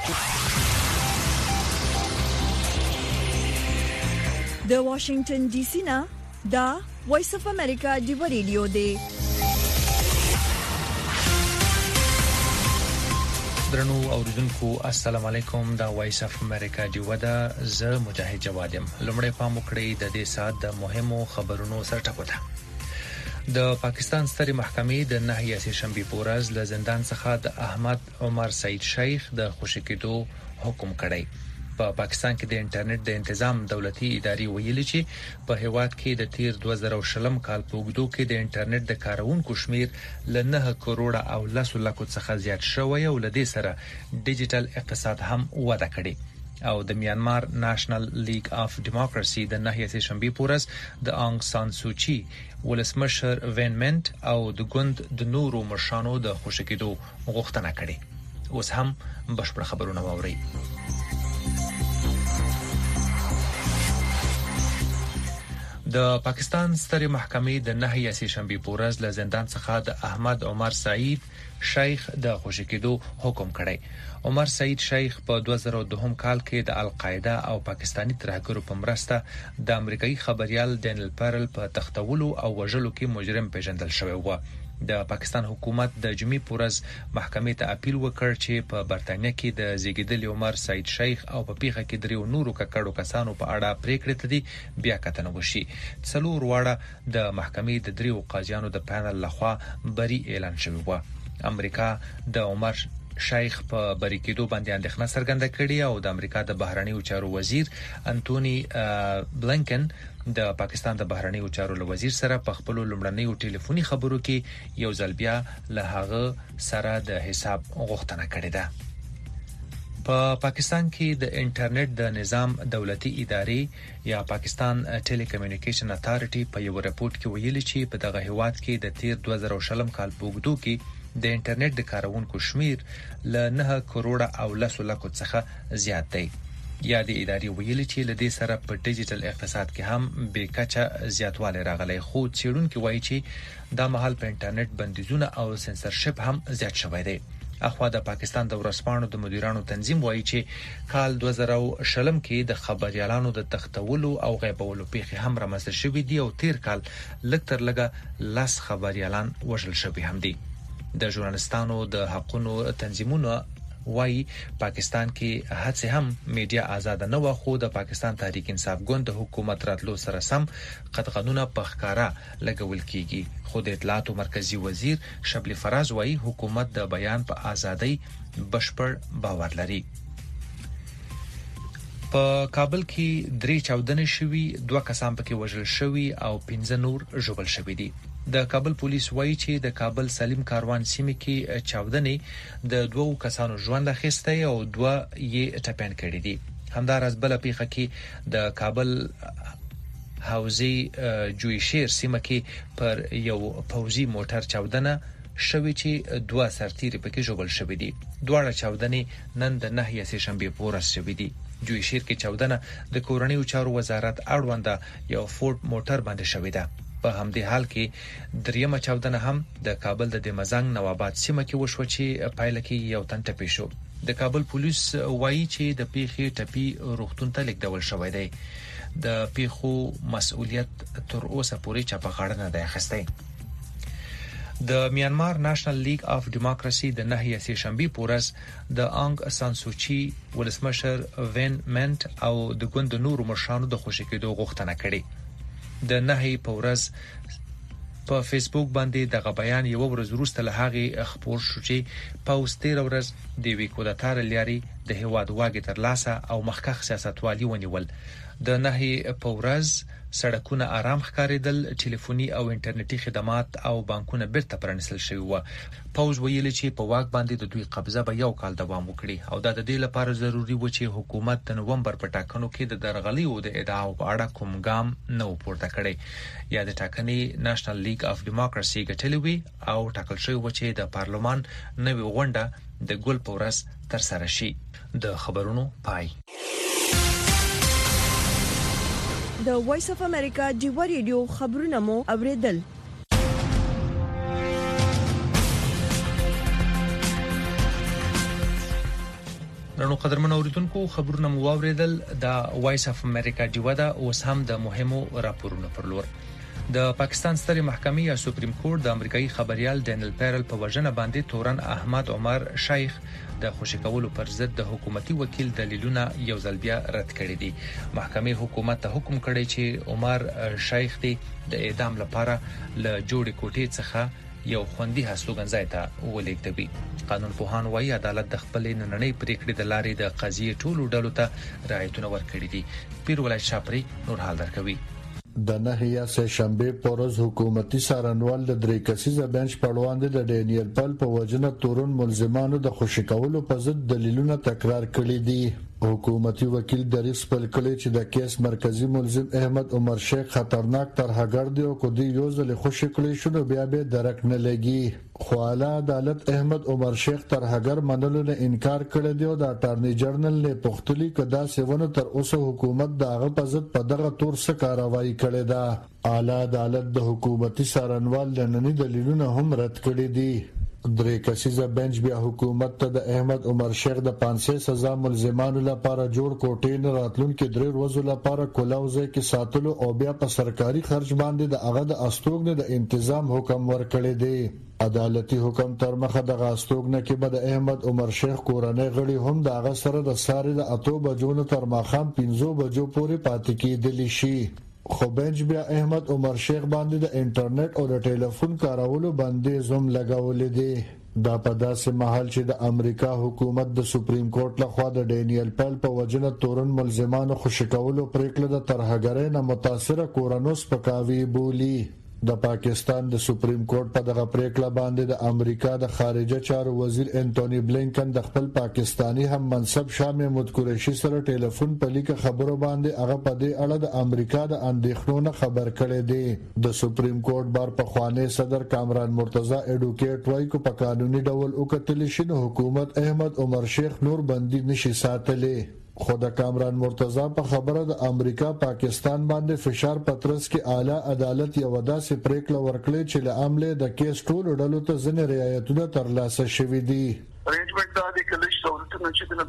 د واشنگټن ډي سي نه دا وایس اف امریکا دی ریډیو دی. درنو اوریدونکو السلام علیکم. دا وایس اف امریکا دی ودا ز مجاهد جوادم. لمړی پام وکړئ د دې سات د مهمو خبرونو سرټکوته. د پاکستان سترې محکمې د نهي سه شنبه پورز له زندان څخه د احمد عمر سعید شیخ د خوشی کېدو حکم کړی. په پاکستان کې د انټرنیټ د تنظیم دولتي ادارې ویلي چې په هیواد کې د تیر 2020 کال په وګړو کې د انټرنیټ د کارونکو شمیر ل 9 کروڑ او 10 لک څخه زیات شوی او لدې سره ډیجیټل اقتصاد هم وده کړي. او د میانمار نېشنل لیګ اف ډیموکراسي د نهي سه شنبه پورز د انګ سان سوچي ولسمشر وین منټ او د ګوند د نورو مشرانو د خوشی کېدو غوښتنه کړې. اوس هم بشپړ خبرونه واوري. د پاکستان سترې محکمې د نهي سه شنبه پورز له زندان څخه د احمد عمر سعید شیخ د خوشی کېدو حکم کړی. عمر سعید شیخ په 2002 کال کې د القاعده او پاکستانی ترهګرو په مرسته د امریکایي خبريال ډینل پرل په تختولو او وژلو کې مجرم پیژندل شوی و. د پاکستان حکومت د جمعې پورز محکمې ته اپیل وکړ چې په برتانیا کې د زیږیدل عمر سعید شیخ او په پیښه کې دریو نورو ککړو کسانو په اړه پریکړه تدي بیا کتنه وشي. څلور واړه د محکمې د دریو قاضیانو د پانل لخوا بری اعلان شوی و. امریکا د عمر شیخ په بری کېدو باندې اندېښنه څرګنده کړې او د امریکا د بهرنیو چارو وزیر انټونی بلنکن د پاکستان د بهرنیو چارو وزیر سره په خپل لومړنیو ټلیفوني خبرو کې یو ځل بیا له هغه سره د حساب غوښتنه کړې ده. په پاکستان کې د انټرنیټ د نظام دولتي ادارې یا پاکستان ټیلی کمیونیکیشن اتارټي په یو راپورټ کې ویلي چې په دغه هیواد کې د تیر 2020 کال په وګړو کې د انټرنیټ د کارونکو شمیر ل 9 کروڑ او 10 لک څخه زیات دی. یا د ادارې ویلي چې لدې سره په ډیجیټل اقتصاد کې هم به کچه زیاتوالی راغلی. خو څېړونکو وایي چې دا مهال په انټرنیټ بندیزونه او سنسرشپ هم زیات شوی دی. اخوا د پاکستان د ورسپانو د مدیرانو تنظیم وایي چې کال 2020 کې د خبريالانو د تختولو او غیبولو پیښې هم رامنځته شوې دي او تیر کال لږ تر لږه 10 خبريالان وژل شوي هم دي. د ژورنالستانو د حقوقو تنظیمونو وایي پاکستان کې هڅه هم میډیا آزاد نه و خو د پاکستان تحریک انصاف ګوند د حکومت راتلو سره سم قطعنونه په ښکارا لګول کیږي. خو د اطلاعات مرکزی وزیر شبلی فراز وایي حکومت د بیان په ازادۍ بشپړ باور لري. په کابل کې 3 چاودنې شوي، 2 کسان پکې وژل شوي او 15 نور ژوبل شوي دي. د کابل پولیس وایي چې د کابل سلیم کاروان سیمه کې چاودنې د 2 کسانو ژوند اخیسته او 2 یې ټپيان کړي دي. همدارس بل پیښه کې د کابل حوزې جویشیر سیمه کې پر یو پوځي موټر چاودنه شوی چې 2 سرتیري پکې ژوبل شوي دي. دواړه چاودنې نن د نهي سه شنبه پورز شوي دي. جویشیر کې چاودنه د کورنیو چارو وزارت اړوند یو فورد موټر باندې شوی ده. په همدې حال کې دریمه چاودنه هم د کابل د دمزنګ نواباد سیمه کې وشو چې پایله کې یو تن ټپي شو. د کابل پولیس وایي چې د پیښې ټپي روغتون ته لیږدول شوی دی. د پیښو مسؤلیت تر اوسه پورې چا په غاړه نه دی اخیستی. د میانمار نېشنل لیګ اف ډیموکراسي د نهي سه شنبه پورز د انګ سان سوچي ولسمشر وین منټ او د ګوند نورو مشرانو د خوشی کېدو غوښتنه کړې. د نهي پورز په فیسبوک باندې دغه بیان یو ورځ وروسته له هغه خبر شو چې پاوست 13 ورځ د ویکوداتار لاري د هواد واګي تر لاسه او مخکخ سیاستوالي ونیول. د نهي پورز سړکونه آرام ښکارېدل، ټلیفوني او انټرنیټي خدمات او بانکونه بیرته پرانیستل شوي و. پوز ویلي چې په واک باندې د دوی قبضه به یو کال دوام وکړي او دا د دې لپاره ضروری و چې حکومت د نوومبر په ټاکنو کې د درغلیو د ادعاو په اړه کوم ګام نه پورته کړي. یا د ټاکنې نېشنل لیګ اف ډیموکراسي ګټلې وي او ټاکل شوی و چې د پارلمان نوې غونډه د ګل په ورځ تر سره شي. د خبرونو پای. د وایس اف امریکا دی ریډیو خبرونه مو اوریدل. درنو قدرمنو اوریدونکو خبرونه مو واوریدل د وایس اف امریکا دیودا اوس هم د مهمو راپورونو پر لور د پاکستان سترې محکمې یا سپریم کورټ د امریکایي خبريال ډینل پیرل په وژنه باندې تورن احمد عمر شیخ د خوشی کولو پر ضد د حکومتي وکیل دلیلونه یو ځل بیا رد کړي دي. محکمې حکومت ته حکم کړی چې عمر شیخ د اعدام لپاره له جوړې کوټې څخه یو خوندي هستوګنځای ته ولېږدوي. قانون پوهان وايي عدالت د خپل نننۍ پریکړې د لارې د قضیې ټولو ډلو ته رعایتونه ورکړي دي. پیر ولای شاپري نور حال درکوي. د نهیا سه شنبه پورز حکومتي سارنوال د درې کسیزه بنچ په وړاندې د ډینیل پل په وجنه تورن ملزمانو د خوشی کولو په ضد دلیلونه تکرار کړي دي. حکومتي وکیل دریس پل کړي چې د کیس مرکزی ملزم احمد عمر شیخ خطرناک طرحګر دی او کو دی یو ځل خوشی کړي شنو بیا به درک نه لګي. خو اعلی عدالت احمد عمر شیخ طرحګر منلو نه انکار کړی دی او د اټارنی جنرال نه پختلی کدا سیونه تر اوسه حکومت دغه په ضد په دغه تور څخه کاروایی کړې ده. اعلی عدالت د حکومتي سارنوال لننی دلیلونه هم رد کړي دي. درې کسیزه بنچ بیا حکومت ته د احمد عمر شیخ د 500 سزا ملزمانو لپاره جوړ کوټې نه راتلونکو 3 ورځې لپاره کولاوځي کې ساتلو او بیا په سرکاري خرج باندې د هغه د استوګنې د تنظیم حکم ورکړی دی. عدالتي حکم تر مخه د استوګنې کې به د احمد عمر شیخ کورنۍ غړي هم د هغه سره د ساري د 8 بجو نه تر ماخام 5 بجو پورې پاتې کېدلی شي. خو بنچ بیا احمد عمر شیخ باندې د انټرنیټ او د ټلیفون کارولو باندې زوم لګولې دي. دا په داسې محل چې د امریکا حکومت د سپریم کورټ لخوا د ډینیل پیل په وجنه تورن ملزمانو خوشی کولو پریکړه د طرحګرۍ نه متاثره کورانوس پکاوي بولی. د پاکستان د سپریم کورټ په دغه پریکړه باندې د امریکا د خارجه چارو وزیر انټونی بلینکن د خپل پاکستانی هم منصب شاه محمود قریشي سره ټلیفون په لیکه خبرو باندې هغه په دې اړه د امریکا د اندېښنو خبر کړی دی. د سپریم کورټ بار په خوانې صدر کامران مرتضی اډوکیټ وایي کو په قانوني ډول وکتل شي نو حکومت احمد عمر شیخ نور بندي نشي ساتلی. خو د کامران مرتضی په خبره د امریکا پاکستان باندې فشار پترس کې اعلی عدالت یو داسې پریکړه ورکړي چې له عمله د کیس ټولو ډلو ته ځنې رعایتونه ترلاسه شوي دي. ارینجمنت دا دی کله چې څورتونه چې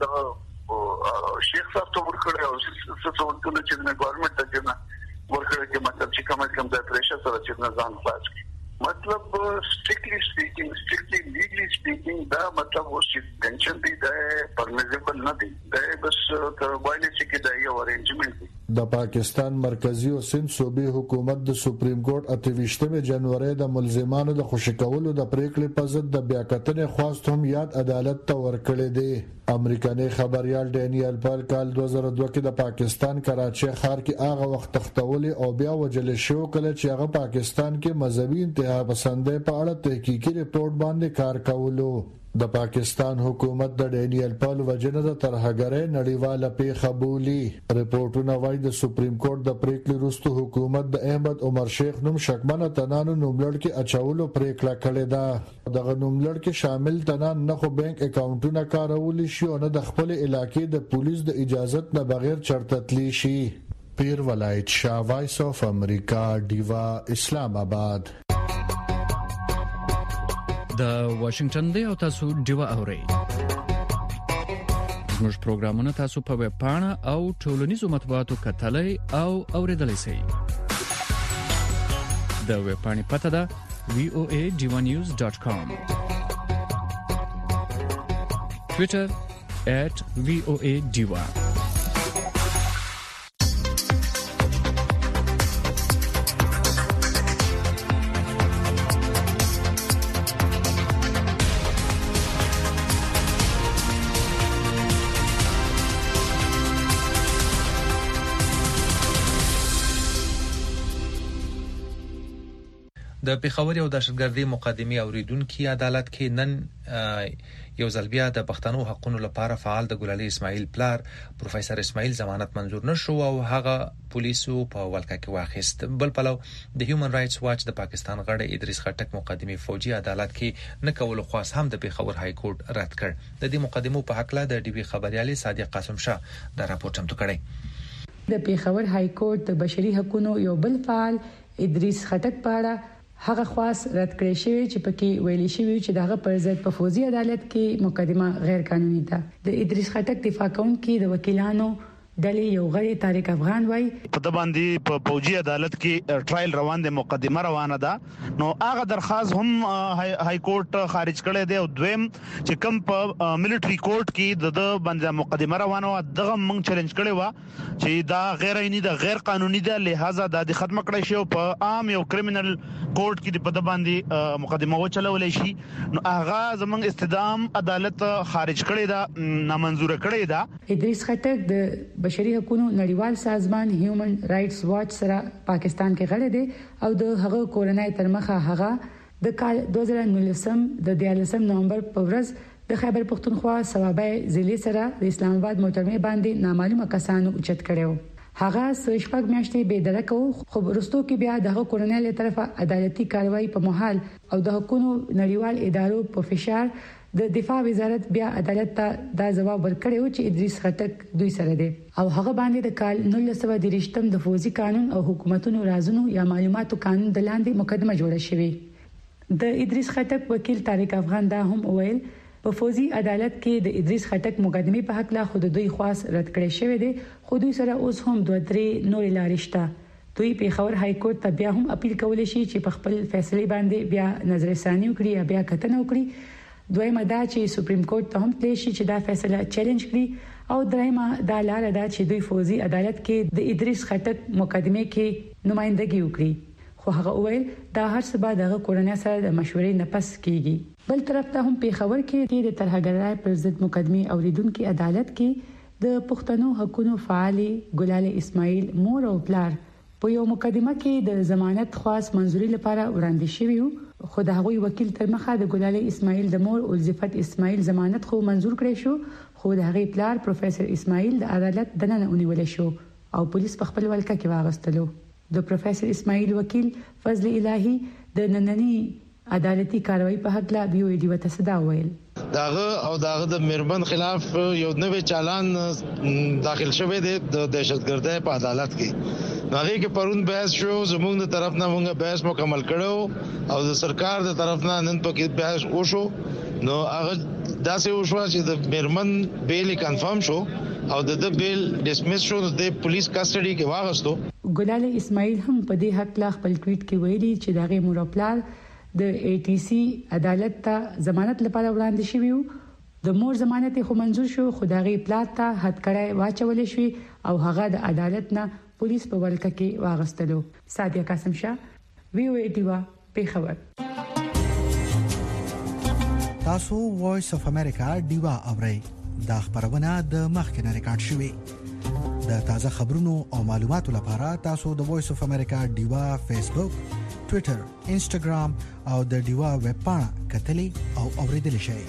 د شیخ صاحب ته ورکړي او څورتونه چې د ګورنمنت ته ورکړي چې مطلب چې کوم د پریشر سره چې ځان خلاص کړي. مطلب strictly legally speaking دا مطلب و چې ټینشن دی دا پرمیزیبل نه دی دا بس تر وایي چې دا یو ارینجمنت دی. د پاکستان مرکزی او سند صوبې حکومت د سپریم کورټ 28 جنوري د ملزمانو د خوشی کولو د پریکړې په ضد د بیاکتنې خواست هم یاد عدالت ته ورکړی دی. امریکایي خبريال ډینیل پل کال 2002 کې د پاکستان کراچي ښار کې هغه وخت تختولې او بیا وجل شو کله چې هغه پاکستان کې مذهبي انتها پسندۍ په اړه تحقیقي ریپورت باندې کار کولو. د پاکستان حکومت د ډینیل پل وجنه د طرحګرۍ نړیواله پیښه بولی. ریپورتونه وايي د سپریم کورټ د پریکړې وروسته حکومت د احمد عمر شیخ نوم شکمنه تنانو نوملړ کې اچولو پریکړه کړې ده. دغه نوملړ کې شامل تنان نه خو بانک اکاونټونه کارول شي او نه د خپل علاقې د پولیس د اجازت نه بغیر چرته تلی شي. پیر ولایت شاه وایس اف امریکا دیوا اسلام آباد. د واشنگټن دی او تاسو دیوا اورئ. زموږ پروګرامونه تاسو په ویب پاڼه او ټولنیزو مطبوعاتو کتلای او اوریدلای شئ. د ویب پاڼې پته ده voadivanews.com. Twitter @voadiva. د پیښور او دهشتګردي مقدمې اوریدونکو عدالت کې نن یو ځل بیا د پښتنو حقوقو لپاره فعال د ګلالي اسماعیل پلار پروفیسور اسماعیل ضمانت منزور نشو او هغه پولیسو په ولکه کې واخیست. بل پلو د هیومن رائټس واچ د پاکستان غړی ادریس خټک مقدمې فوجي عدالت کې نه کول خواست هم د پیښور های کورټ رد کړ. د دې مقدمو په حق له د ډي بي خبريالي صادق قاسم شاه د راپور چمتو کړی. د پیښور های کورټ د بشري حقوقو یو بل فعال ادریس خټک په اړه هغه خاص رد کړی شوی چې پکې ویلي شوی چې دغه پر ضد په فوزي عدالت کې مقدمه غیر قانوني ده. د ادریس خټک دفاع کوونکي د وکیلانو دلی یو غړي طارق افغان وای په د باندې په فوجي عدالت کې ټرایل روان دي، مقدمه روانه ده. نو هغه درخواست هم های کورټ خارج کړی دی او دویم چې کوم په ملټری کورټ کې د باندې مقدمه روانه و دغه موږ چیلنج کړی و چې دا غیر عیني ده، غیر قانوني ده، لہذا د ختم کړی شو په عام یو کریمینل کورټ کې په د باندې مقدمه وچلولې شي. نو هغه زمنګ استدام عدالت خارج کړی دا، نامنظور کړی دا. ادریس خټک د بشري حقوقو نړیوال سازمان هیومن رائټس واچ سره پاکستان کې غړی دی او د هغه کورنۍ ترمخه هغه د کال 2019 د 13 نومبر په ورځ د خیبر پختونخوا صوابه ضلع سره د اسلام آباد موټرمې باندې نامعلومه کسانو اوچت کړو. هغه شپږ میاشتې بې درکه خو ورستو کې بیا د کورنۍ له طرفه عدالتي کاروایی په محل او د حقوقو نړیوال ادارو په فشار د دفاع وزارت بیا عدالت ته دا جواب ورکړی چې ادریس خټک دوی سره دی او هغه باندې د کال 1923 د فوزي قانون او حکومتونو رازونو یا معلوماتو قانون د لاندې مقدمه جوړه شوې. د ادریس خټک وکیل طارق افغان دا هم وویل په فوزي عدالت کې د ادریس خټک مقدمه په حق لا خود دوی خاص رد کړی شوی دی، خو دوی سره اوس هم 2-3 نور لارې شته. دوی پیښور های کورټ ته بیا هم اپیل کولای شي چې په خپل فیصله باندې بیا نظر ثاني وکړي یا بیا کتنه وکړي. دویمه دا چې سپریم کورټ ته هم تللی شي چې دا فیصله چیلنج کړي او دریمه دا لار ده چې دوی فوزي عدالت کې د ادریس خټک مقدمه کې نمائندګي وکړي. خو هغه وویل دا هر څه به د کورنۍ سره د مشورې نه پس کیږي. بل طرف ته هم پیښور کې د ترهګرۍ پر ضد مقدمه اوریدونکو عدالت کې د پښتنو حقوقو فعالي ګلال اسماعیل مور او پلار په یو مقدمه کې د ضمانت خاص منځوري لپاره وړاندې شوی، خو د هغوی وکیل تر مخه د ګلال اسماعیل د مور الزفت اسماعیل ضمانت خو منځور کړی شو، خو د هغې پلار پروفیسور اسماعیل د عدالت دننه ونیول شو او پولیس په خپل ولکه کې واغستلو. د پروفیسور اسماعیل وکیل فضل الهی د نننی عدالتي کاروایی په حق لا بیو ډیو ته صدا ویل داغه د مرمن خلاف یو نوې چالان داخل شوه د دهشتګردۍ په عدالت کې. هغه کې پرون بحث شو، زموږ د طرف نه موږ بحث مکمل کړو او د سرکار د طرف نه نن پکې بحث وشو. نو هغه داسې وشو چې د مرمن بیل کنفرم شو او د بیل ډسمس شو، د پولیس کسټډي کې واغستو. ګلال اسماعیل هم په دې حق لا خپل ټویټ کې ویلي چې دغه مورپلار د ATC عدالت ته ضمانت لپاره وړاندې شوی، د مور ضمانت خو منزور شو، خو دغه پلار ته هټکړې واچول شوی او هغه د عدالت نه پولیس په ولکه کې واغستلو. سادیا قاسم شاه VOA ډیوا پیښور. تاسو وایس اف امریکا ډیوا اورئ. دا خبرونه د مخکنه ریکارډ شوې. د تازه خبرونو او معلوماتو لپاره تاسو د وایس اف امریکا ډیوا فیسبوک، ټوئیټر، انسټاګرام او د ډیوا ویب پاڼه کتلې او اوریدل شئ.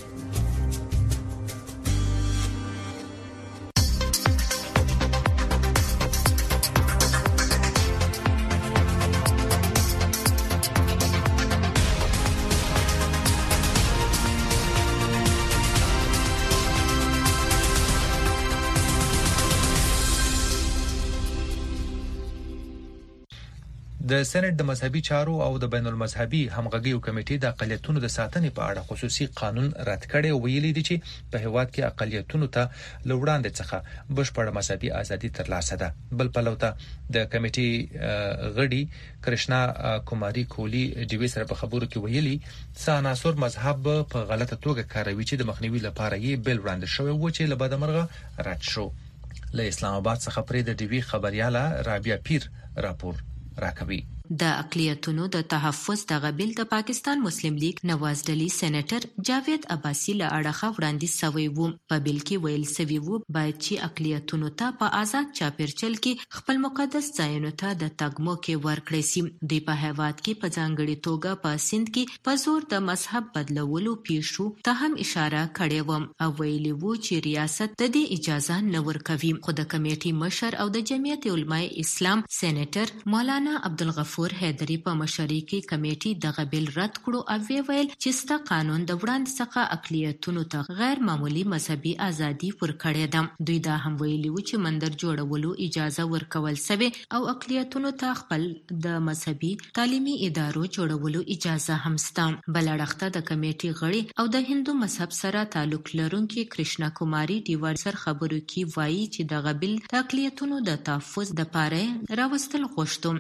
د سېنات د مذهبي چارو او د بین المذهبي همغږیو کمیټې د اقلیتونو د ساتنې په اړه خصوصي قانون رد کړی او ویلي دی چې په هیواد کې اقلیتونو ته لوړاندې څخه بشپړ مذهبي ازادي ترلاسه ده. بل پلوته د کمیټې غړي کرشنا کوماری کولی ډیوی سره په خبرو کې ویلي عناصر مذهب په غلطه توګه کاروي چې د مخنیوي لپاره یې بل وړاندې شوی و چې له بدمرغه رد شو. له اسلام آباد څخه پرې د ډیوی خبرياله رابعه پیر راپور راکوي. د اقلیتونو د تحفظ دغه بیل د پاکستان مسلم لیگ نواز ډلی سېنیټر جاوید عباسی له اړخه وړاندې شوی و. په بیل کې ویل شوی و باید چې اقلیتونو ته په آزاد چاپیرچل کې خپل مقدس ځایونو ته د تګ موقع ورکړي سي. دوی په هیواد کې په ځانګړي توګه په سند کې په زور د مذهب بدلولو پیښو ته هم اشاره کړې و او ویلي و چې ریاست د دې اجازه نه ورکوي. خو د کمیټې مشر او د جمعیت علماء اسلام سېنیټر مولانا عبدالغفور غفور حیدری په مشرۍ کې کمیټې دغه بیل رد کړو او ویل چې ستا قانون د وړاندې څخه اقلیتونو ته غیر معمولی مذهبي ازادي ورکړې ده. دوی دا هم ویلي و چې مندر جوړولو اجازه ورکول سوې او اقلیتونو ته خپل د مذهبي تعلیمي ادارو جوړولو اجازه هم شته. بل اړخته د کمیټې غړي او د هندو مذهب سره تعلق لرونکي کرشنا کوماري ډیوار سر خبرو کې وایي چې دغه بیل د اقلیتونو د تحفظ د پاره راوستل غوښتو.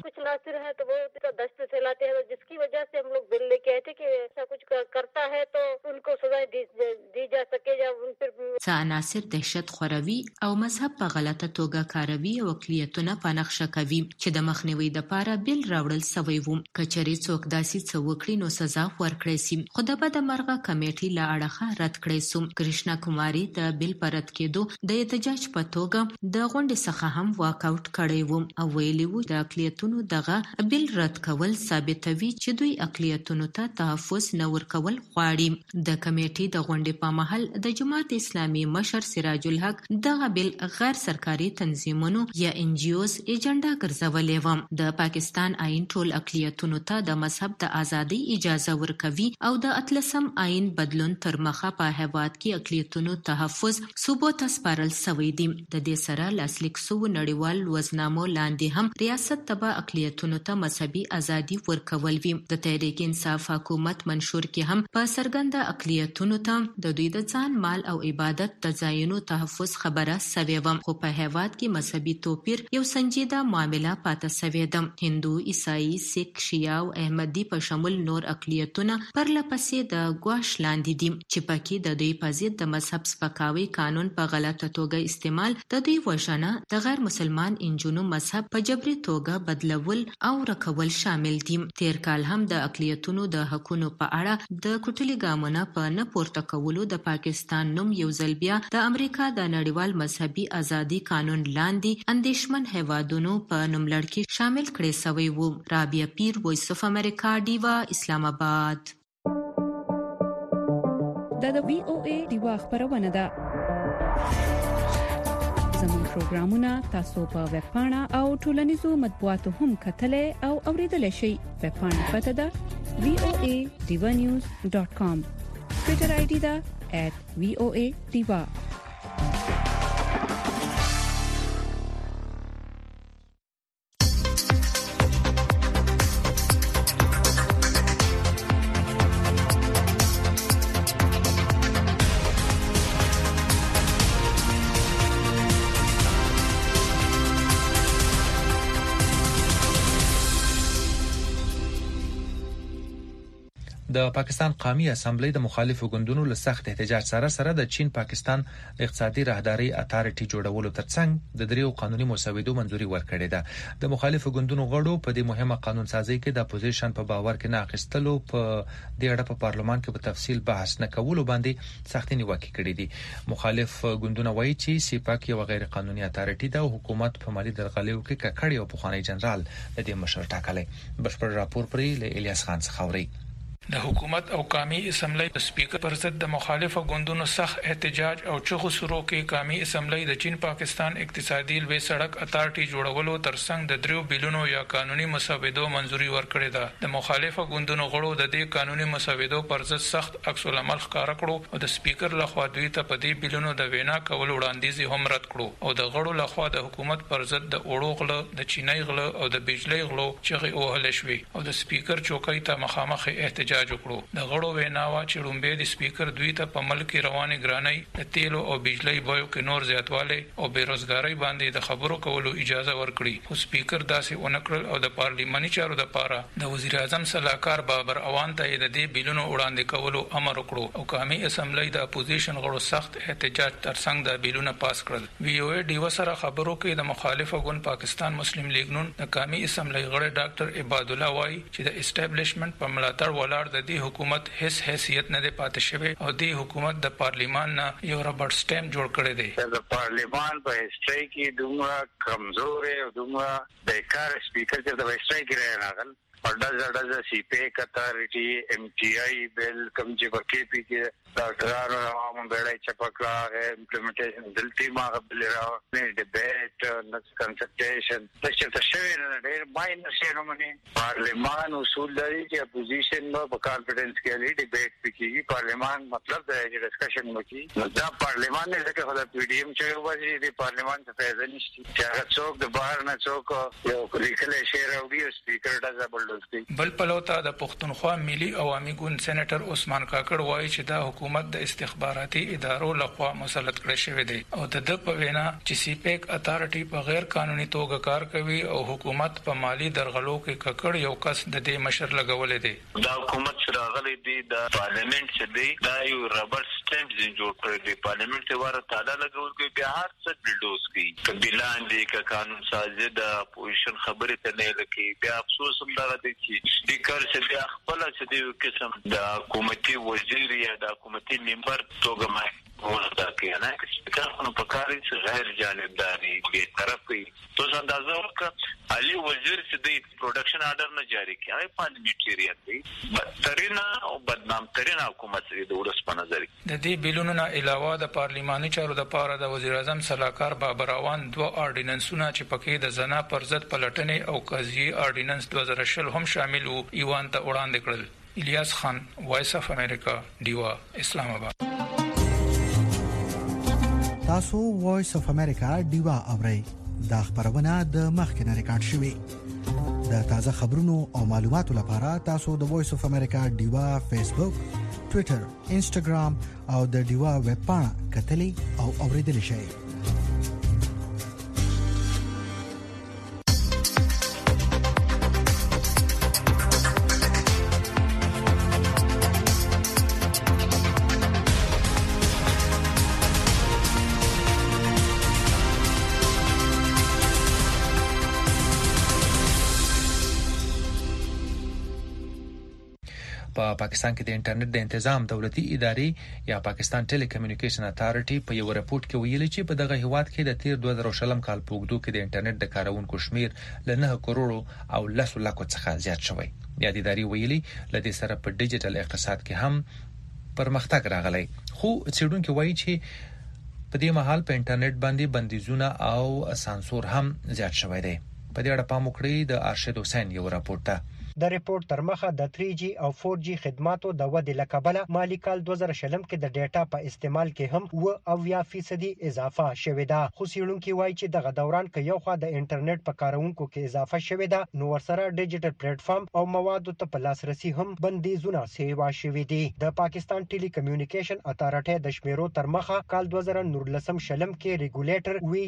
दस्त से लाते हैं जिसकी वजह से हम लोग बिल लेके आए थे कि ऐसा कुछ करता है तो उनको सजा दी जा सके या उन पर عناصر دهشت خوروي او مذهب په غلطه توګه کاروي او اقلیتونه په نقشه کوي چې د مخنیوي لپاره بیل راوړل سوی وو. کچري څوک داسې څه وکړي نو سزا ورکړي سي. خو د بده مرغه کمیټې لا اړه رد کړې سو. کرشنا کوماري د بیل پرد کېدو د احتجاج په توګه د غونډې څخه هم واک اوټ کړی وو او ویلي وو د اقلیتونو دغه بیل رد کول ثابتوي چې دوی اقلیتونو ته تحفظ نه ورکول غواړي. د کمیټې د غونډې په مهال د جماعت اسلامي مشر سراج الحق دغه بیل غیر سرکاري تنظیمونو یا NGOs ایجنډا ګرځولې و. د پاکستان آئین ټول اقلیتونو ته د مذهب د ازادۍ اجازه ورکوي او د 18 آئین بدلون تر مخه په هیواد کې اقلیتونو تحفظ صوبو ته سپارل شوی دی. د دې سره لاسلیک سو نړیوال وزنامو لاندې هم ریاست تبع اقلیتونو ته مذهبي ازادي ورکول وي. د تحریک انصاف حکومت منشور کې هم په سرګند اقلیتونو ته د دوی د ځان مال او عبادت د ځایونو تحفظ خبره سوی و. خو په هیواد کې مذهبي توپیر یو سنجیده معامله پاتې سوی ده. هندو، عیسائی، سیک، شیعه او احمدي په شمول نور اقلیتونه پرلپسې د ګواښ لاندې دي چې پکې د دوی په ضد د مذهب سپکاوي قانون په غلطه توګه استعمال، د دوی وژنه، د غیر مسلمان انجونو مذهب په جبري توګه بدلول او رکول شامل دي. تیر کال هم د اقلیتونو د حقونو په اړه د کوټلي ګامونه په نه پورته کولو د پاکستان نوم یو ځل بیا د امریکا د نړیوال مذهبي ازادي قانون لاندې اندیشمن هیوادونو په نوملړ کې شامل کړي سوی وو. رابعه پیر، وایس اف امریکا، ډیوا، اسلام آباد. د VOA ډیوا خبرونه ده. زموږ پروګرامونه تاسو په ویب پاڼه او ټولنیزو مطبوعاتو هم کتلای او اوریدلای شئ. ویب پاڼه پته ده voadivanews.com. ټویټر آی ډي ده @VOA_Diva. د پاکستان قومي اسمبلی د مخالفو ګوندونو له سخت احتجاج سره د چین پاکستان اقتصادي راهداري اتارټي جوړولو ترڅنګ د دریو قانوني مسودو منځوري ورکړې ده. د مخالفو ګوندونو غړو په دې مهمه قانون سازي کې د اپوزیشن په باور کې نه اخیستلو په دې اړه په پارلمان کې په تفصیل بحث نه کولو باندې سختي نیوکې کړې دي. مخالف ګوندونه وایي چې سیپاک یو غیر قانوني اتارټي ده او حکومت په مالی درغلیو کې ککړ او پخوانی جنرال د دې مشر ټاکلې. بشپړ راپور پرې له الیاس خان څخه اوري. د حکومت او قومي اسمبلی د سپیکر پر ضد د مخالفو ګوندونو سخت احتجاج او چغو شروع کې قومي اسمبلی د چین پاکستان اقتصادي لوی سړک اتارټي جوړولو ترڅنګ د دریو بیلونو یا قانوني مسودو منځوري ورکړې ده. د مخالفو ګوندونو غړو د دې قانوني مسودو پر ضد سخت عکس العمل ښکاره کړو او د سپیکر لخوا دوی ته په دې بیلونو د وینا کول وړاندیز هم رد کړو او د غړو لخوا د حکومت پر ضد د اوړو غله، د چینای غله او د بجلی غلو چغې وهل شوې او د سپیکر چوکۍ ته مخامخ احتجاج وکړو. د غړو ویناوه چې لومبه د سپیکر دوی ته په ملک رواني ګرانۍ، د تیلو او بجلی بیو کې نور زیاتواله او بیروزګاری باندې د خبرو کولو اجازه ورکړي. خو سپیکر داسې ونکړل او د پارلیماني چارو لپاره د وزیر اعظم صلاحکار بابر اوان ته د دې بیلونو وړاندې کولو امر وکړو او قومي اسمبلی د اپوزیشن غړو سخت احتجاج ترڅنګ د بیلونو پاس کړل. VOA ډیوا سره خبرو کې د مخالفو ګوند پاکستان مسلم لیگ نون د قومي اسمبلی غړي ډاکټر عباد الله وایي چې د اسټابلیشمنت په ملاتړ ولاړ د دې حکومت هیڅ حیثیت نه دی پاتې شوی او دې حکومت د پارلیمان نه یو ربړ سټیم جوړ کړی دی. د پارلیمان په هیستوري کې دومره کمزور او دومره بیکار سپیکر چې د هیستوري کې راغل ډزه سی پیک اتارټي ایم ټي آی بل کوم چې پکې پی ډاکټرانو عوام بیړۍ چپکړه امپلیمنټیشن دلته ما قبل راو ډیبیټ نس کنسلټیشن چې تشویر ډېر ماینر شي نو مني پارلیمان اصول لري چې اپوزیشن په کانفیډنس کې لري ډیبیټ پکې پارلیمان مطلب دا چې ډسکشن وکړي نو دا پارلیمان نه ځکه خدای پی ډی ایم چې وایي د پارلیمان څخه فایده نشته چې هغه څوک د بهر نه څوک یو لیکل شي راوړي او سپیکر دا بلډوز کوي بل پلوته د پښتونخوا ملي عوامي ګوند سېنیټر عثمان کاکړ وایي چې دا حکومت د استخباراتي ادارو لخوا مسلط کړی شوی دی او د په وینا چې سی پیک اتارټي په غیر قانوني توګه کار کوي او حکومت په مالی درغلو کې ککړ یو کس د دې مشر لګولې دی دا حکومت سره غلي دی د پارلیمنت چې دی دا یو رابر سټمپ جوړ کړی دی پارلیمنت ته ور تعالی لګول کوي به هر څه بلډوز کوي کبیلان دي ک قانون سازي د پوزیشن خبرې ته نه لکه بیا افسوس هم دا دی چې سپیکر چې بیا خپل چې دی قسم د حکومتي وزیر یا د حکومتي ممبر توګه ما ورته کې نه چې سپیکر خو په کار کې غیر جانبداري به طرف وي تو اندازه وکړه علي وزیر چې دی پروډکشن آرډر نه جاری کړي هغه پارلیمنټریان دی بدترین او بدنام ترين حکومت دی د ولس په نظر د دې بیلونو نه علاوه د پارلیماني چارو د پاره د وزیر اعظم صلاحکار بابر روان دوه اورډیننسونه چې پکې د زنا پر ضد پلټنې او قضیه اورډیننس 2020 هم شامل وو ایوان ته وړاندې کړل الیاس خان وایس اف امریکا دیوا اسلام آباد تاسو وایس اف امریکا دیوا اورئ دا خبرونه د مخکنه ریکارډ شوې د تازه خبرونو او معلوماتو لپاره تاسو د وایس اف امریکا دیوا فیسبوک ټوئیټر انسټاګرام او د دیوا ویب پاڼه کتلی او اوریدل شئ په پاکستان کې د انټرنیټ د تنظیم دولتي ادارې یا پاکستان ټیلی کمیونیکیشن اتارټي په یو راپورټ کې ویلي چې په دغه هیواد کې د تیر 2020 کال په اوږدو کې د انټرنیټ د کارونکو شمیر له 9 کروڑو او 10 لکو څخه زیات شوی. یا د ادارې ویلي لدې سره په ډیجیټل اقتصاد کې هم پرمختګ راغلی، خو څېړونکو وایي چې په دې مهال په انټرنیټ باندې بندیزونه او سانسور هم زیات شوی دی. په دې اړه پام وکړئ د ارشد حسین یو راپورټ ته. د ریپورت تر مخه د 3G او 4G خدماتو د ودې لکبله مالی کال 2020 کې د ډیټا په استعمال کې هم 90% اضافه شوې ده. خو څېړونکي وایي چې دغه دوران کې یو خوا د انټرنیټ په کارونکو کې اضافه شوې ده، نو ورسره ډیجیټل پلیټ فارم او موادو ته په لاسرسي هم بندیزونه سیوا شوي دي. د پاکستان ټیلی کمیونیکیشن اتارټي د شمیرو تر مخه کال 2019 شلم کې ریګولیټر وی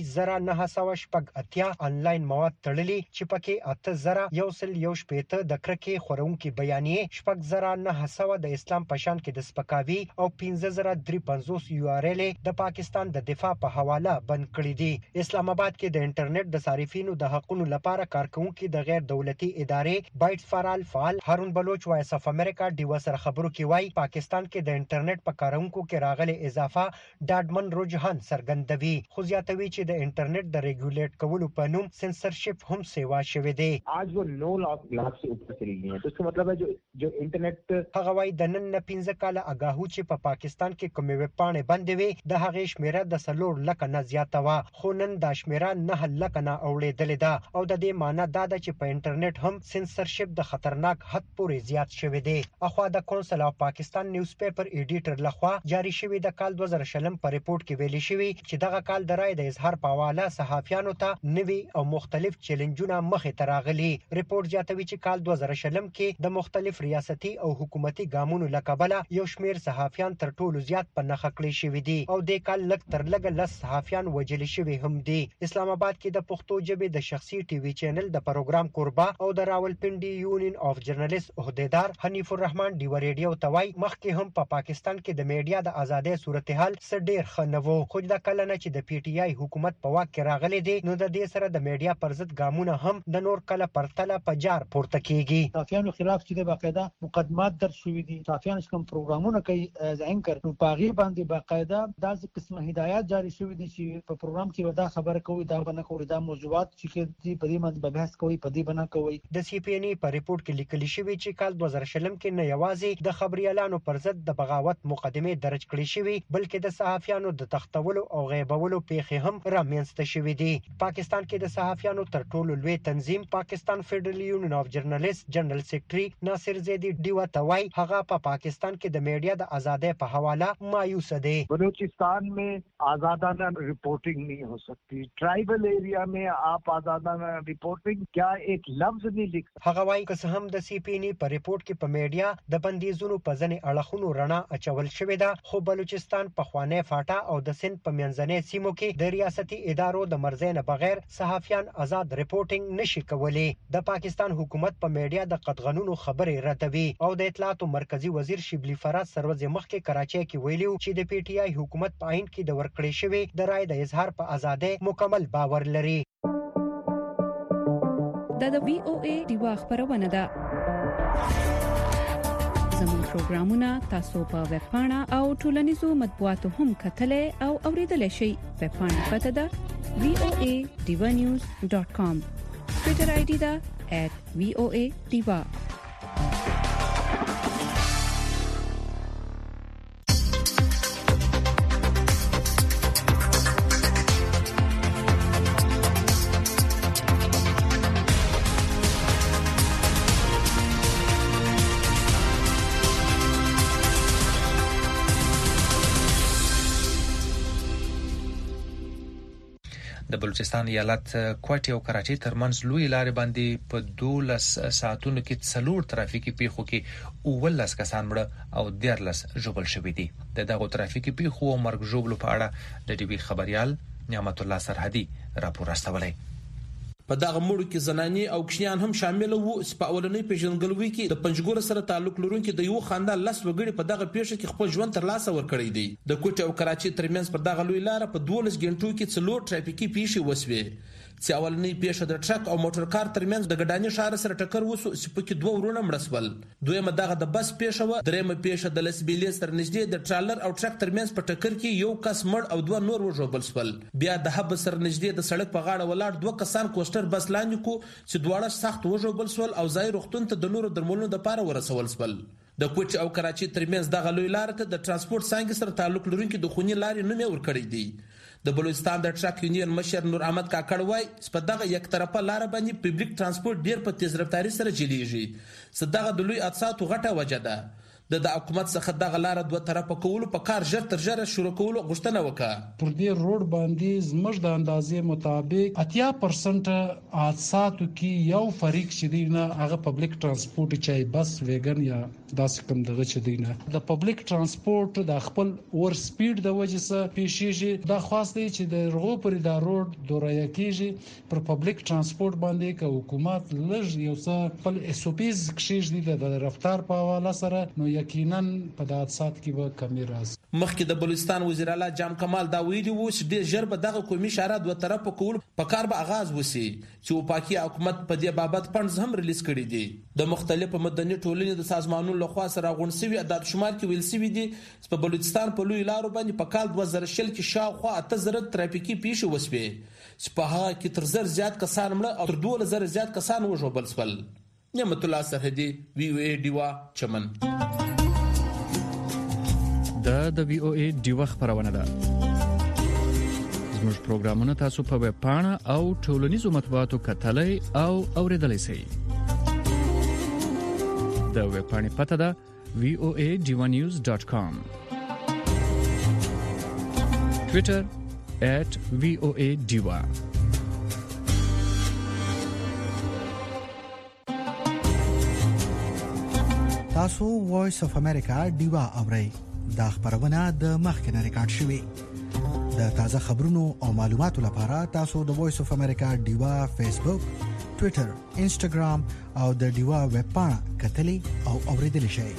0980 انلاین مواد تړلي چې پکې 8118 د کرکې خورونکي بیانیه 6900 د اسلام پشان کې د سپکاوي او 15053 URL د پاکستان د دفاع په حواله بند کړی دي. اسلام آباد کې د انټرنیټ د صارفینو د حقوقو لپاره کارکونکو د غیر دولتي ادارې بایټس فار آل فعال هارون بلوچ وایس اف امریکا د وسر خبرو کې وایي پاکستان کې د انټرنیټ په کارونکو کې راغلي اضافه ډاډمن رجحان څرګندوي، خو زیاتوي چې د انټرنیټ د ریګولیټ کولو په نوم سنسرشپ هم سیوا شوې دي. आज वो 9 लाख से ऊपर चली गई है, तो इसका मतलब है जो इंटरनेट هغه وای د نن 15 کال اگاهو چې په پاکستان کې کومې ویب پاڼې بندې وي د هغې شمیره د 3 لک نه زیاته وه، خو نن دا شمیره 9 لک نه اوړېدلې ده او د دې معنی دا ده چې په انټرنیټ هم سنسرشپ د خطرناک حد پورې زیات شوی دی. اخوا د کونسل اف پاکستان نیوز پیپر ایډیټر لخوا جاری شوی د کال 2020 په ریپورت کې ویلي شوی چې دغه کال د رای د اظهار په حواله صحافیانو ته نوي او مختلف چیلنجونه مخې ته راغلي. ریپورت زیاتوي چې کال 2020 کې د مختلف ریاستي او حکومتي ګامونو لکبله یو شمیر صحافیان تر ټولو زیات په نښه کړی شوي دي او د کال لږ تر لږه 10 صحافیان وژل شوي هم دي. اسلام آباد کې د پښتو ژبې د شخصي ټي وي چینل د پروګرام کوربه او د راولپنډي یونین اف جرنالست عہدیدار حنیف الرحمن ډیو ریډیو توای مخکې هم په پاکستان کې د میډیا د ازادۍ صورتحال څه ډیر ښه نه وو، خو د کله نه چې د پی ټی آی حکومت په واک کې راغلی دی نو د دې سره د میډیا پر ضد ګامونه هم د نور کله پرتله په جار پورته کیږي. کیږي. صحافیانو خلاف چې باقاعده مقدمات در شوې دي، صحافیان کوم پروګرامونه کوي ځینکر نو پاغي باندې باقاعده داسې قسمه هدایات جاری شوې دي چې په پروګرام کې ودا خبره کوي، دا بنه کوي، دا موضوعات چې په دې باندې بحث کوي، په دې بنه کوي. د سی پی ان ای په ریپورت کې لیکل شوی چې کال 2020 کې نه یوازې د خبريالانو پر ضد د بغاوت مقدمه درج کړې شوی بلکې د صحافیانو د تختولو او غیبولو پیښې هم رامنځته شوې دي. پاکستان کې د صحافیانو تر ټولو لوی تنظیم پاکستان فیډرل یونین اف جرنالیست جنرال سیکریټری ناصر زیدی ډیوا توای هغه په پاکستان کې د میډیا د آزادۍ په حواله مایوس دي. بلوچستان में आजादाना रिपोर्टिंग नहीं हो सकती, ट्राइबल एरिया में आप आजादाना रिपोर्टिंग क्या एक लफ्ज नहीं लिख. هغه وايي که هم د سی پی ان ای په ریپورت کې په میډیا د بندیزونو په ځنې اړخونو رڼا اچول شوې ده، خو بلوچستان په خوانې فاټا او د سند په منځنۍ سیمو کې د ریاستي ادارو د مرزۍ نه بغیر صحافیان آزاد ریپورټینګ نشي کولی. د پاکستان حکومت په میډیا د قطغنونو خبرې ردوي او د اطلاعاتو مرکزی وزیر شبلی فراز سروز مخکې کراچۍ کې ویلو چې د پی ټی آی حکومت په عین کې د ورکړې شوی د رائے د اظهار په ازادۍ مکمل باور لري. د وی او ای دیوا خبرونه ده. زموږ پروګرامونه تاسو په ویب پاڼه او ټولنیزو مطبوعاتو هم کتلای او اوریدلای شئ. ویب پاڼه پته ده voadivanews.com. ټویټر آی ډی ده @voadiva. د بلوچستان ایالت کوټه او کراچۍ ترمنځ لوی لارې باندې په 12 ساعتونو کې 4 ترافیکي پیښو کې 19 کسان مړه او 13 ژوبل شوي دي. دغه ترافیکي پیښو او مرګ ژوبلو په اړه د ټي وي خبريال نعمت الله سرحدي راپور راستولی. په دغه مړو کې زنانې او کشنیان هم شامل وو. سپاولنې پیژنګلوي کې د پنځګور سره تعلق لرونکي د یو خاندان لس وګړي په دغه پیښه کې خپل ژوند تر لاسه ورکړی دی. د کوټه او کراچۍ ترمنځ پر دغه لوی لار په 12 غنټو کې 4 ټرافیکي پیښې وسوي. چې اولنۍ پیښه د ټرک او موټر کار ترمنځ د ګډاني شهر سره ټکر وسو چې په کې 2 ورونه مړ شول. دویمه دغه د بس پیښه و. دریمه پیښه د لسبیلې سره نږدې د ټرالر او ټرک ترمنځ په ټکر کې یو کس مړ او 2 نور وژوبل شول. بیا د حب سره نږدې د سړک په غاړه ولاړ 2 کسان کوستر بس لاندې کو چې دواړه سخت وژوبل شول او ځای روغتون ته د نورو درملونو لپاره ورسول شول. د کوټه او کراچۍ ترمنځ دغه لوی لار ته د ترانسپورت څنګه سره تعلق لرونکي د خونی لارې نوم یې ورکړی دی. د بلوچستان د ټرک یونین مشر نور احمد کاکړ وای په دغه یک طرفه لار باندې پبلک ترانسپورت ډیر په تیز رفتاری سره چلیږي. صدغه د لوی اقتصاد غټه وجه ده. د حکومت څخه دغه لار 2 طرفه کولو په کار ژر تر ژره شروع کولو غوښتنه وکړه. پر دې روډ باندې زموږ د اندازې مطابق 80% حادثاتو کې یو فریق چې دی نه هغه پبلک ترانسپورت چای بس ویګن یا داسې کوم دغه چې دی نه د پبلک ترانسپورت د خپل اور سپیډ د وجې سره پیښیږي. دا خاص دی چې د رغو پر دا روډ دوریا کیږي پر پبلک ترانسپورت باندې که حکومت لږ یو څه خپل اس او پیز کشیږي د رفتار په حواله سره نو یقینا په حادثات کې به کمی راځي. مخکې د بلوچستان وزیر اعلی جام کمال دا ویلي وو چې ډېر ژر به دغه قومي شعار 2 طرفه کول په کار به آغاز وسی چې وپاکي حکومت په دې بابت فنډز هم ریلیز کړي دي. د مختلفو مدني ټولنې د سازمانونو لخوا سره غونډسوي عدد شمار کې ویل سوي دي چې په بلوچستان په لوی لارو باندې په کال 2000 کې شاوخوا 8000 ترافیکي پیښې وسوي چې په هغه کې تر 1000 زیات کسان مړه او تر 2000 زیات کسان وژوبل شول. نعمت الله سرحدي وی او ای دیوا چمن. د وی او ای دیوا خبرونه ده. زموږ پروګرامونه تاسو په ویب پاڼه او ټولنیزو مطبوعاتو کتلای او اوریدلای شئ. د ویب پاڼې پته ده voadivanews.com. ټویټر @voadiva. تاسو وایس اف امریکا دیوا اورئ. دا خبرونه د مخکنه ریکارډ شوې. د تازه خبرونو او معلوماتو لپاره تاسو د وایس اف امریکا دیوا فیسبوک، ټویټر، انسټاګرام او د دیوا ویب پاڼه کتلې او اوریدلې شئ.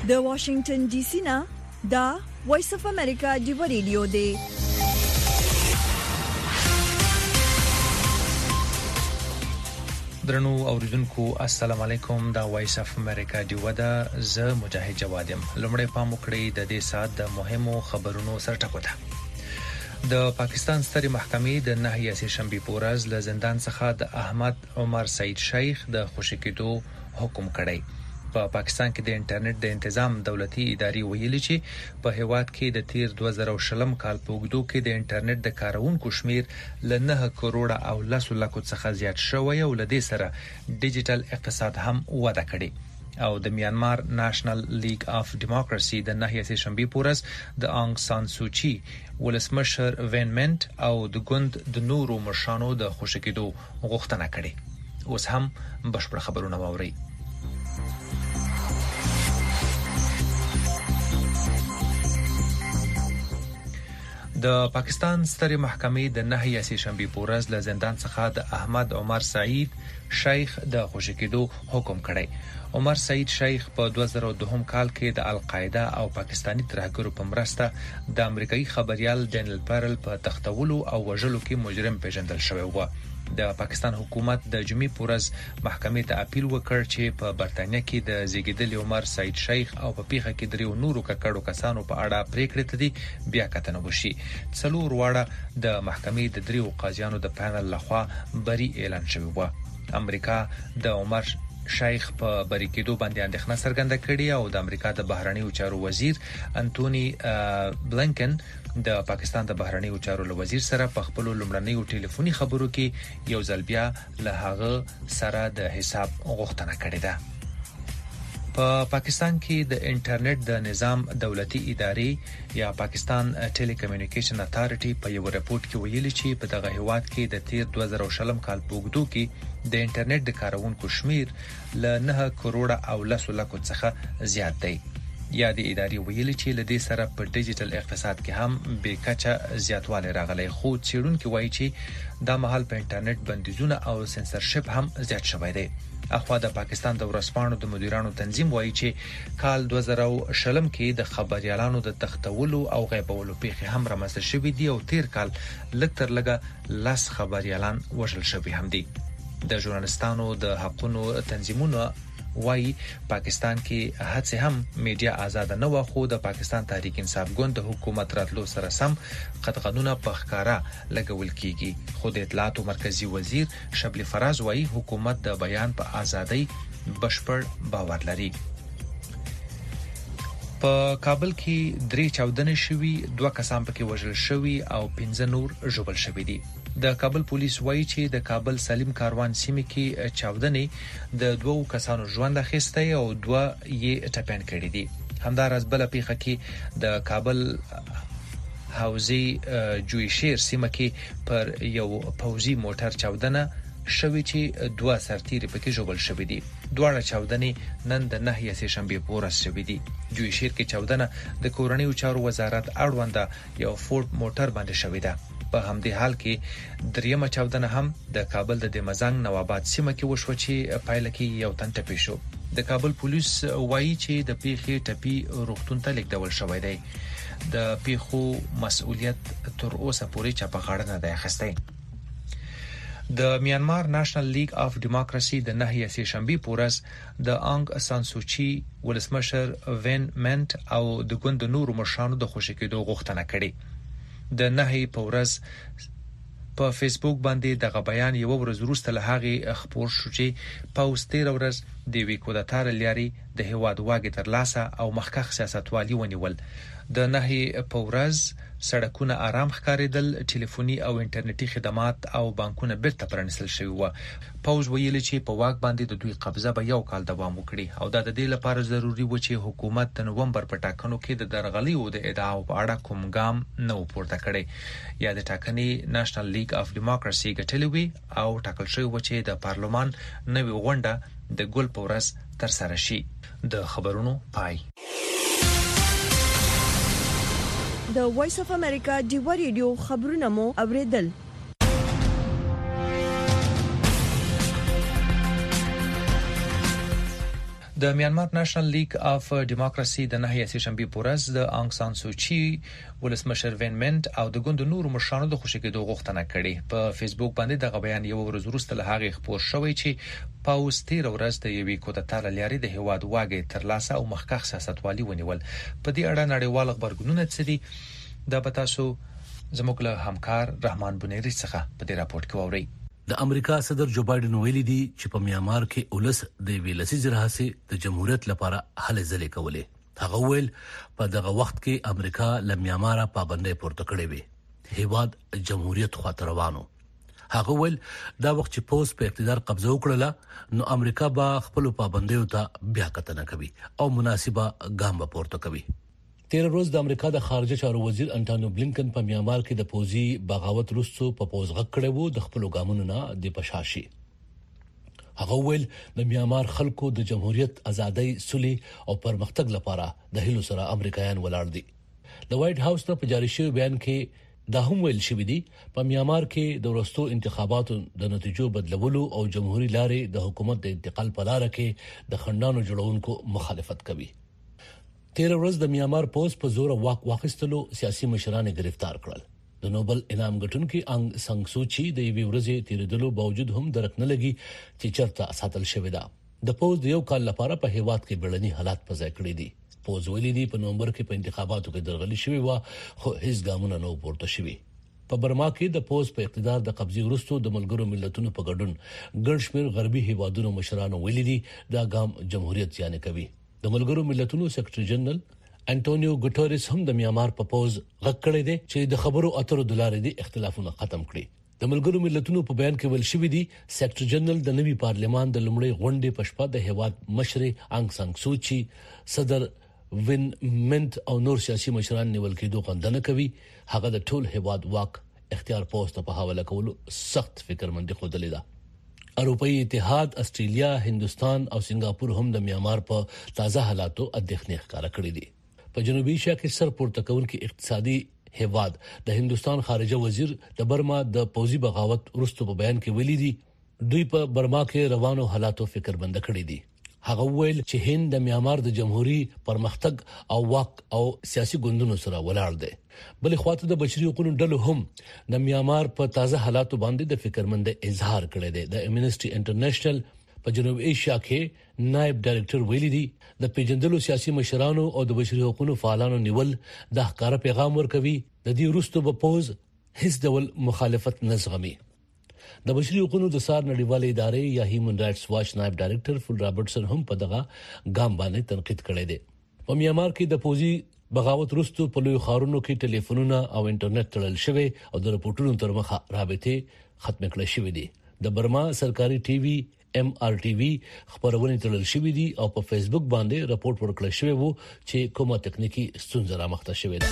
د واشنگټن ډي سي نه دا وایس اف امریکا دی ریډیو دی. درنو اوریدونکو السلام علیکم. دا وایس اف امریکا دی ودا ز مجاهد جواد يم. لمړی پام وکړئ د دې سات د مهمو خبرونو سرټکو ته. د پاکستان سترې محکمې د نهي سه شنبه پورز له زندان څخه د احمد عمر سعید شیخ د خوشی کېدو حکم کړی. په پاکستان کې د انټرنیټ د تنظیم دولتي ادارې ویلي چې په هیواد کې د تیر 2020 کال په وګړو کې د انټرنیټ د کارونکو شمیر ل 9 کروڑ او 10 لک څخه زیات شوی او لدې سره ډیجیټل اقتصاد هم وده کړي. او د میانمار نېشنل لیګ اف ډیموکراسي د نهي سه شنبه پورز د انګ سان سوچي ولسمشر وین منټ او د ګوند د نورو مشرانو د خوشی کېدو غوښتنه کړې. اوس هم بشپړ خبرونه واوري. د پاکستان سترې محکمې د نهي سه شنبه پورز له زندان څخه د احمد عمر سعید شیخ د خوشی کېدو حکم کړی. عمر سعید شیخ په 2002 کال کې د القاعده او پاکستانی ترهګرو په مرسته د امریکایي خبريال ډینل پارل په تختولو او وژلو کې مجرم پیژندل شوی و. د پاکستان حکومت د جمعې پورز محکمې ته اپیل وکړ چې په برتانیا کې د زیږیدل عمر سعید شیخ او په پیښه کې دریو نورو ککړو کسانو په اړه پریکړه تدي بیا کتنه وشي. څلور واړه د محکمې د دریو قاضیانو د پانل لخوا بری اعلان شوی و. امریکا د عمر شیخ په بری کېدو باندې اندېښنه څرګنده کړې او د امریکا د بهرنیو چارو وزیر انټونی بلنکن د پاکستان د بهرنیو چارو وزیر سره په خپل لومړنیو ټلیفوني خبرو کې یو ځل بیا له هغه سره د حساب غوښتنه کړې ده. په پاکستان کې د انټرنیټ د نظام دولتي ادارې یا پاکستان ټیلی کمیونیکیشن اتارټي په یو رپورت کې ویلي چې په دغه هیواد کې د تیر 2020 کال په وګړو کې د انټرنیټ د کارونکو شمیر ل 9 کروڑ او 10 لک څخه زیات دی. یا د ادارې ویلي چې لدې سره په ډیجیټل اقتصاد کې هم به کچه زیاتوالی راغلی. خو څېړونکو وایي چې دا مهال په انټرنیټ بندیزونه او سنسرشپ هم زیات شوی دی. اخوا د پاکستان د ورسپانو د مدیرانو تنظیم وایي چې کال 2020 کې د خبريالانو د تختولو او غیبولو پیښې هم رامنځته شوې دي او تیر کال لږ تر لږه 10 خبريالان وژل شوي هم دي. د ژورنالستانو د حقوقو تنظیمونو وایي پاکستان کې هڅه هم میډیا آزاد نه و خو د پاکستان تحریک انصاف ګوند د حکومت راتلو سره سم قطعنونه په ښکارا لګول کیږي. خو د اطلاعاتو مرکزی وزیر شبلی فراز وایي حکومت د بیان په ازادۍ بشپړ باور لري. په کابل کې 3 چاودنې شوي، 2 کسان پکې وژل شوي او 15 نور ژوبل شوي دي. د کابل پولیس وایي چې د کابل سلیم کاروان سیمې کې چاودنې د 2 کسانو ژوند اخیسته او 2 یې ټپيان کړي دي. همدارس بل پیښه کې د کابل حوزې جویشیر سیمه کې پر یو پوځي موټر چاودنه شوی چې 2 سرتیري پکې ژوبل شوي دي. دواړه چاودنې نن د نهي سه شنبه پورز شوي دي. جویشیر کې چاودنه د کورنیو چارو وزارت اړوند یو فورد موټر باندې شوی ده. په همدې حال کې دریمه چاودنه هم د کابل د دمزنګ نواباد سیمه کې وشو چې پایله کې یو تن ټپي شو. د کابل پولیس وایي چې د پیښې ټپي روغتون ته لیږدول شوی دی. د پیښو مسؤلیت تر اوسه پورې چا په غاړه نه دی اخیستی. د میانمار نېشنل لیګ اف ډیموکراسي د نهي سه شنبه پورز د انګ سان سوچي ولسمشر وین منټ او د ګوند نورو مشرانو د خوشی کېدو غوښتنه کړې. د نهي پورز په فیسبوک باندې دغه بیان یو ورځ وروسته له هغه خبر شو چې پاوست 13 ورځ د وکولاتار لیاري د هواد واګي تر لاسه او مخکخ سیاستوالي ونیول. د نهي پورز سړکونه آرام ښکارېدل، ټلیفوني او انټرنیټي خدمات او بانکونه بیرته پرانیستل شوي و. پوز ویلي چې په واک باندې د دوی قبضه به یو کال دوام وکړي او دا د دې لپاره ضروری و چې حکومت د نوومبر په ټاکنو کې د درغلیو د ادعاو په اړه کوم ګام نه پورته کړي. یا د ټاکنې نېشنل لیګ اف ډیموکراسي ګټلې وي او ټاکل شوی و چې د پارلمان نوې غونډه د ګل په ورځ تر سره شي. د خبرونو پای. د وایس اف امریکا دی ریډیو خبرونه مو اوریدل. د میانمار نېشنل لیگ اف ډیموکراسي د نهي سشنبه پورز د انګ سان سوچي ولسمشر وین منټ او د ګوند نورو مشرانو د خوشکېدو غوښتنه کړې. په فیسبوک باندې د بیان یو ورځ وروسته له هغه خبر شوی چې پاوز 13 ورځ د یوې کوټه لاري د هواد واګي تر لاسه او مخکخ سیاستوالي ونیول. په دې اړه نړیوال خبرګونونه څه دي دا به تاسو زموږ له همکار رحمان بنيري څخه په دې راپورټ کې واورئ. د امریکا صدر جو بایدن ویلي دي چې په میانمار کې اولس د ویلسي جرحاسي د جمهوریت لپاره هلې ځلې کولې. هغه ویل په دغه وخت کې امریکا له میانمار پابندۍ پورته کړې وي. هیواد جمهوریت خاطر روانو. هغه ویل دا وخت چې پوز په اقتدار قبضه وکړه نو امریکا به خپل پابندیو ته بیا کتنه کوي او مناسبه ګام به پورته کوي. 13 ورځ د امریکا د خارجه چارو وزیر انټونیو بلینکن په میانمار کې د پوزي بغاوت وروسته په پوز غږ کړی وو د خپل ګامونو نه د پشاشي. هغه ویل د میانمار خلکو د جمهوریت ازادۍ سولې او پرمختګ لپاره د هیلو سره امریکایان ولاړ دي. د وایټ هاوس په جاری شوی بیان کې دا هم ویل شوی دی په میانمار کې د وروستو انتخاباتو د نتیجو بدلولو او جمهوریت لارې د حکومت د انتقال په لار کې د خندانو جوړونکو مخالفت کوي. 13 ورځ د میانمار پوز په زور واخیستلو سیاسي مشران گرفتار کړل. د نوبل انعام ګټونکي انګ سان سوچي د یوې ورځې تیریدلو باوجود هم درک نه لګي چې چرته ساتل شوی دا. د پوز د یو کال لپاره په هیواد کې بیړني حالات په ځای کړی دي. پوز ویلي دي په نومبر کې په انتخاباتو کې درغلي شوی و خو هیڅ ګامونه نه پورته شوی. په برما کې د پوز په اقتدار د قبضې وروسته د ملګرو ملتونو په ګډون ګڼشمیر غربي هیوادونو مشرانو ویلي دي دا ګام جمهوریت یانه کوي. د ملګرو ملتونو سیکریټري جنرال انټونیو ګوټریس هم د میانمار په پوز غږ کړی دی چې د خبرو اترو د لارې د اختلافونو ختم کړي. د ملګرو ملتونو په بیان کې ویل شوی دی سیکریټري جنرال د نوي پارلمان د لومړۍ غونډې په شپه د هیواد مشر انګ سان سوچي صدر وین منټ او نور سیاسي مشران نیول کېدو غندنه کوي. هغه د ټول هیواد واک اختیار پوسټ په حواله کولو سخت فکرمندي خوده لیدا. اروپאי اتحاد، استرالیا، هندستان او سنگاپور هم د میانمار په تازه حالاتو اندېښنې ښکاره کړې دي. په جنوبي ایشیا کې سر پورته کوونکي اقتصادي هیواد د هندستان خارجه وزیر د برما د پوزي بغاوت وروسته په بیان کې ویلي دي دوی په برما کې روانو حالاتو فکرمند کړي دي. هغه ویل چې هند د میانمار د جمهوریت پرمختګ او واک او سیاسي ګوندونو سره ولاړ دی. بلې خواته د بشري حقوقو ډلو هم د میانمار په تازه حالاتو باندې د فکرمند اظهار کړی دی. د امنسټي انټرنیشنل په جنوب ایشیا کې نائب ډایریکټر ویلي دی د پیژندلو سیاسي مشرانو او د بشري حقوقو فعالانو نیول د ښکارا پیغام ورکوي د دې وروسته په پوز هیڅ ډول مخالفت نه زغمي. د بشري حقوقو د سار نړیوالې ادارې یا هیومن رائټس واچ نائب ډایریکټر فل رابرټسن هم په دغه ګام باندې تنقید کړی دی. په میانمار کې د پوزي بغاوت وروسته په لوی ښارونو کې ټلیفونونه او انټرنیټ تړل شوی او د رپورټونو تر مخه رابطې ختم کړل شوې دي. د برما سرکاري ټي وي MRTV خبرونه تړل شوې دي او په فیسبوک باندې راپورټ ورکړل شوی وو چې کومه تکنیکی ستونزه رامخته شوې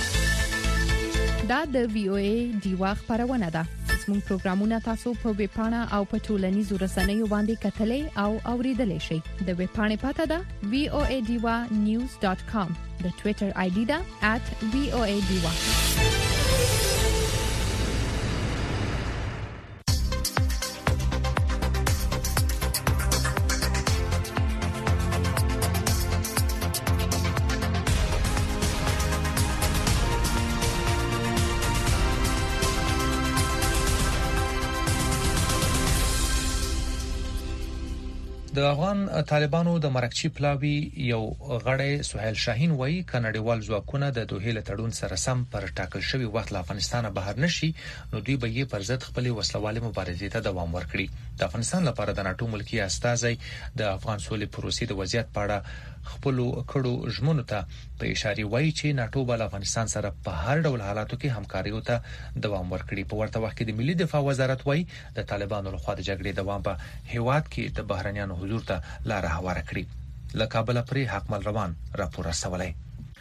ده. دا د VOA دیوا خبرونه ده. زموږ پروګرامونه تاسو په ویب پاڼه او په ټولنیزو رسنیو باندې کتلې او اوریدلې شئ. د ویب پاڼې پته ده voadiwa.news.com. د ټوئیټر آی ډي ده @voadiwa. د افغان طالبانو د مرکچی پلاوی یو غړی سہیل شاهین وایي کناډیوال ځواکونه د دوه له تړون سره سم پر ټاکل شوی وخت له افغانستان بهر نشي نو دوی به یې پر ضد خپل وسلواله مبارزې ته دوام ورکړي. د افغانستان لپاره د ناتو ملکی استازي د افغان سولې پروسې د وضعیت په اړه خپل کړو ژمنو ته په اشاره وایي چې ناتو بل افغانستان سره په هر ډول حالاتو کې همکاري ته دوام ورکړي. په ورته وخت کې د ملي دفاع وزارت وایي د طالبانو لخوا د جګړې دوام په هیواد کې د بهرنیانو حضور ته لار هواره کړي. له کابل پرې حکمل روان راپور رسولای.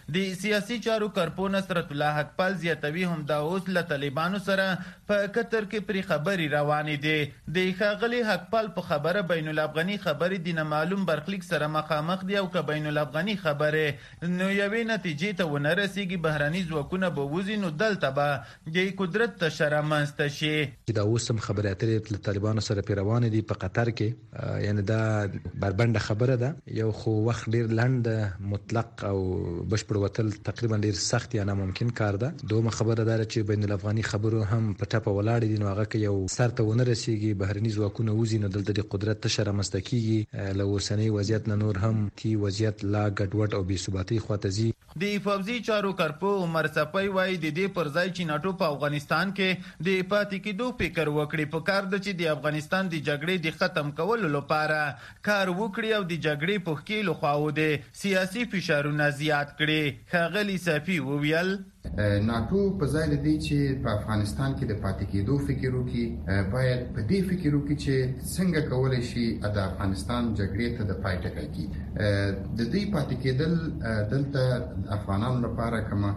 د سیاسي چارو کارپو نصرت الله حقپال زیاتوي هم دا اوس له طالبانو سره په قطر کې پری خبري روانې دي. د ښاغلي حقپال په خبره بین الافغاني خبرې د نامعلوم برخلیک سره مخامخ دي او که بین الافغاني خبره نو یوې نتیجې ته ونه رسیږي بهرني ځواکونه به وځي نو دلته به د قدرت تشره منځته شي. دا اوس هم خبرې اترې له طالبانو سره پیروان دي په قطر کې، یعنی دا بربنده خبره ده. یو خو وخت ډیر لنډ مطلق او بشپړ وتل تقریبا ډیر سخت یا ناممکن کار ده. دومره خبره ده چې بین الافغاني خبرو هم په ټاپه ولاړ دي، نو هغه کې یو سر ته ونه رسیږي بهرني ځواکونه وځي نو دلته د قدرت تشره منځته کیږي. له اوسنۍ وضعیت نه نور هم تی وضعیت لا ګډوډ او بې ثباتۍ خواته ځي. د فوزي چارو کارپو عمر صفای وایي د دې پر ځای چې ناټو په افغانستان کې د پاتې کېدو فکر وکړي، په کار ده چې د افغانستان د جګړې د ختم کولو لپاره کار وکړي او د جګړې په ښکېلو خواو د سیاسي فشارونه زیات کړي. ښاغلي صفي وویل ناټو په ځای لدی چې په افغانستان کې د پاتې کېدو فکر وکړي، باید په دې فکر وکړي چې څنګه کولای شي د افغانستان جګړې ته د پای ټکی کړي. د دې پاتې کېدل دلته افغانانو لپاره کومه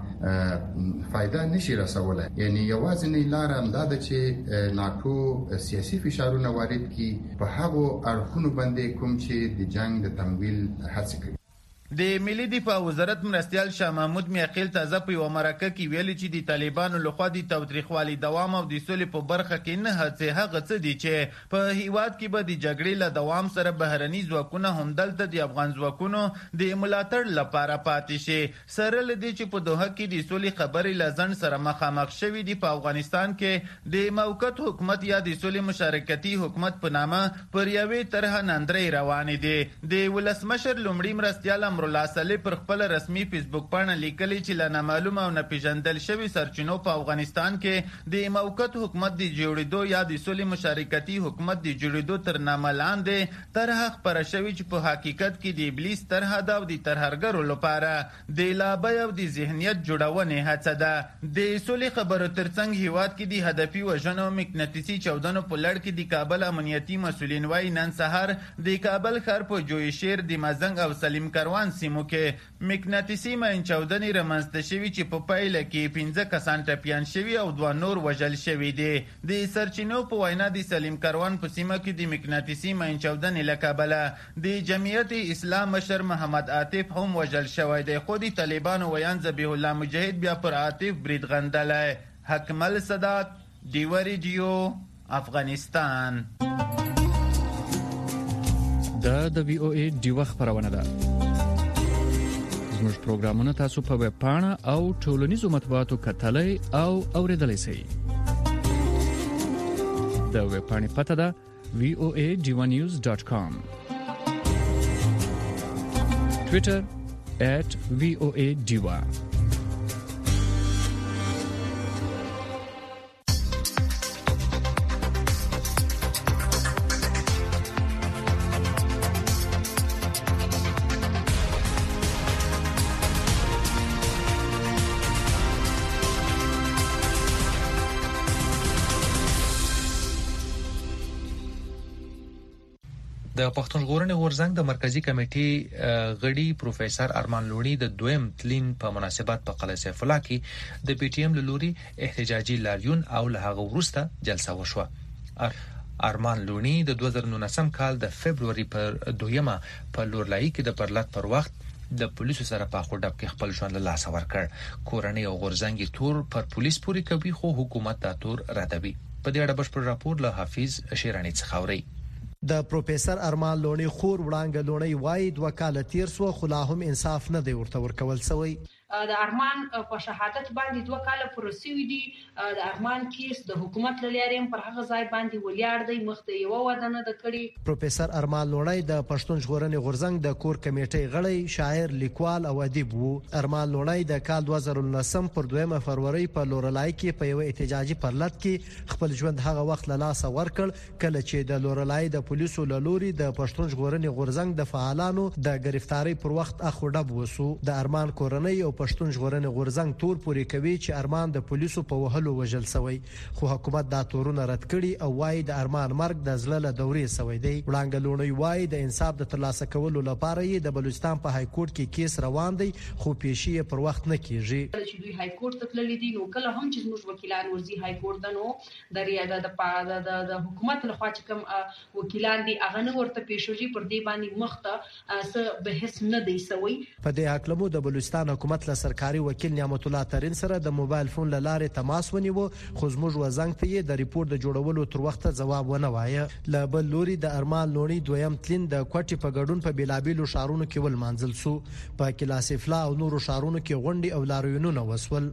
فائدہ نشي رسولای. یعنی یوازینۍ لار همدا ده چې ناټو سیاسي فشارونه وارد کړي په هغو اړخونو باندې کوم چې د جنگ د تمویل هڅه کوي. د ملي دفاع وزارت مرستیال شاه محمود میاخیل تازه په یو مرکه کې ویلي چې د طالبانو لخوا د تاوتریخوالي دوام او د سولې په برخه کې نه هڅې هغه څه دي چې په هیواد کې به د جګړې له دوام سره بهرني ځواکونه هم دلته د افغان ځواکونو د ملاتړ لپاره پاتې شي. سره له دې چې په دوحه کې د سولې خبرې له ځنډ سره مخامخ شوي دي، په افغانستان کې د موقت حکومت یا د سولې مشارکتي حکومت په نامه پر یوې طرحه نندرې روانې دي. د ولسمشر لومړي مرستیال امرالله صالح پر خپل رسمي فیسبوک باندې لیکلي چې له نامعلومه او ناپېژندل شوي سرچینو په افغانستان کې د موقت حکومت د جوړېدو یا د سولې مشارکتي حکومت د جوړېدو تر نامه لاندې طرحه خپره شوې چې په حقیقت کې د ابلیس طرحه ده او د ترهګرو لپاره د لابۍ او د ذهنیت جوړونې هڅه ده. د سولې خبرو ترڅنګ هیواد کې د هدفي وژنو مقناطیسي چاودنو په لړ کې د کابل امنیتي مسؤلین وايي نن سهار د کابل ښار په جوی شیر د مزنګ او سلیم کروان سیمو کې مقناطیسي ماین چاودنې رامنځته شوي چې په پایله کې 15 کسان ټپیان شوي او 2 نور وژل شوي دي. د سرچینو په وینا د سلیم کروان په سیمه کې د مقناطیسي ماین چاودنې له کبله د جمعیت اسلام مشر محمد عاطف هم وژل شوی دی، خو د طالبانو ویان ذبیح الله مجاهد بیا پر عاطف برید غندلی. حکمل صدات، ډیوه ریډیو، افغانستان. دا د وی او ای ډیوه خبرونه ده. زموږ پروګرامونه تاسو په ویب پاڼه او ټولنیزو مطبوعاتو کتلای او اوریدلای شئ. د ویب پاڼې پته ده voanews.com. Twitter @voadiva. د پښتون ژغورنې غورځنګ د مرکزی کمیټې غړي پروفیسور ارمان لوڼي د دویم تلین په مناسبت په قلعه سیف الله کې د پی ټی ایم لوري احتجاجي لاریون او له هغه وروسته جلسه وشوه. ارمان لوڼي د 2019 کال د فبرवरी پر 2 په لورلای کې د پرلط پر وخت د پولیسو سره په خوډب کې خپل ژوند له لاسه ورکړ. کورنۍ او غورځنګي تور پر پولیس پوری کوي خو حکومت دا تور ردوي. په دې اړه بشپړ راپور له حافظ شیرانی څخه اوري. د پروفیسور ارمان لوڼي خور وړانګه لوڼي وایي 2 کال تیر سو خو لا هم انصاف نه دی ورته ورکول شوی. د ارمان په شهادت باندې 2 کال پروسیوي دي. د ارمان کیس د حکومت لاریم پر هغه ځای باندې ولیاړ دی، مخته یو ودانه د کړي. پروفیسور ارمان لوڼي د پښتون ژغورنې غورځنګ د کور کمیټې غړی، شاعر، لیکوال او ادیب وو. ارمان لوڼي د کال 2019 پر 2 فروری په لورلای کې په یو احتجاجي پرلط کې خپل ژوند هغه وخت له لاسه ورکړ کله چې د لورلای د پولیسو لوري د پښتون ژغورنې غورځنګ د فعالانو د گرفتاری پر وخت اخوډب وسو. د ارمان کورنۍ او پښتون ژغورنې غورځنګ تور پورې کوي چې ارمان د پولیسو په وهلو وژل شوی، خو حکومت دا تورونه رد کړي او وايي د ارمان مرګ د زړه له دورې شوی دی. وړاندې لونی وايي د انصاف د ترلاسه کولو لپاره یې د بلوچستان په های کورټ کې کیس روان دی، خو پیشي یې پر وخت نه کیږي. چې دوی های کورټ ته تللي دي، نو کله هم چې موږ وکیلان ورزي های کورټ ته، نو د ریاض د حکومت لخوا چې کوم وکیلان دي هغه نه ورته پیشوږي، پر دې باندې مخته څه بحث نه دی سوی. په دې حکلمو د بلوچستان حکومت له سرکاري وکیل نعمت الله ترین سره د موبایل فون له لارې تماس ونیو، خو زموږ وزنګ ته د ریپورت د جوړولو تر وخته جواب ونه وایه. له بل لوري د ارمان لونی دویم تلین د کوټي په ګډون په بیلابیلو شهرونو کې ول مانځل سو، په کلاس افلا او نورو شهرونو کې غونډي او لاریونونه وسول.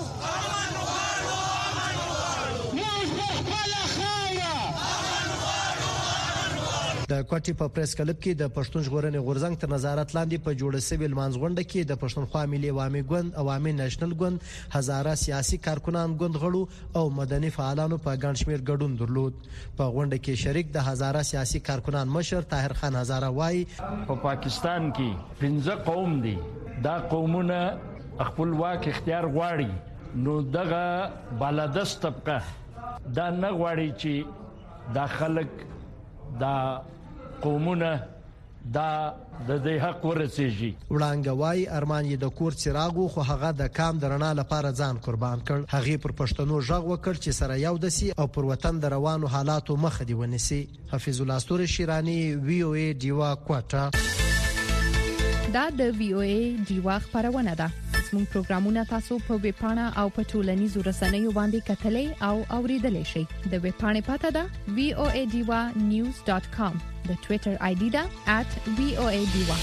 د کوټي په پریس کلب کې د پښتون ژغورنې غورځنګ تر نظارت لاندې په جوړه سوي لمانځغونډه کې د پښتونخوا ملي عوامي ګوند، عوامي نېشنل ګوند، هزاره سیاسي کارکنان ګوند غړو او مدني فعالانو په ګڼ شمېر ګډون درلود. په غونډه کې شریک د هزاره سیاسي کارکنان مشر طاهر خان هزاره وایي په پاکستان کې 15 قوم دي، دا قومونه خپل واک اختیار غواړي، نو دغه بالادست طبقه دا نه غواړي چې دا خلک دا قومونه دا د دې حق ورسېږي. وړاندې وای ارمان یې د کور چراغو، خو هغه د کام درنا لپاره ځان قربان کړ. هغه پر پښتنو ژغ وکړ چې سره یو دسي او پر وطن د روانو حالاتو مخ دی ونیسي. حفیظ الله استور شیرانی، وی او ای دیوا کوټه. دا د وی او ای دیوا خبرونه ده. زموږ پروګرامونه تاسو په ویب پاڼه او په ټولنیزو رسنیو باندې کتلې او اوریدلې شئ. د ویب پاڼې پته ده voadiwa.news.com. د ټوئیټر آی ډي ده @voadiwa.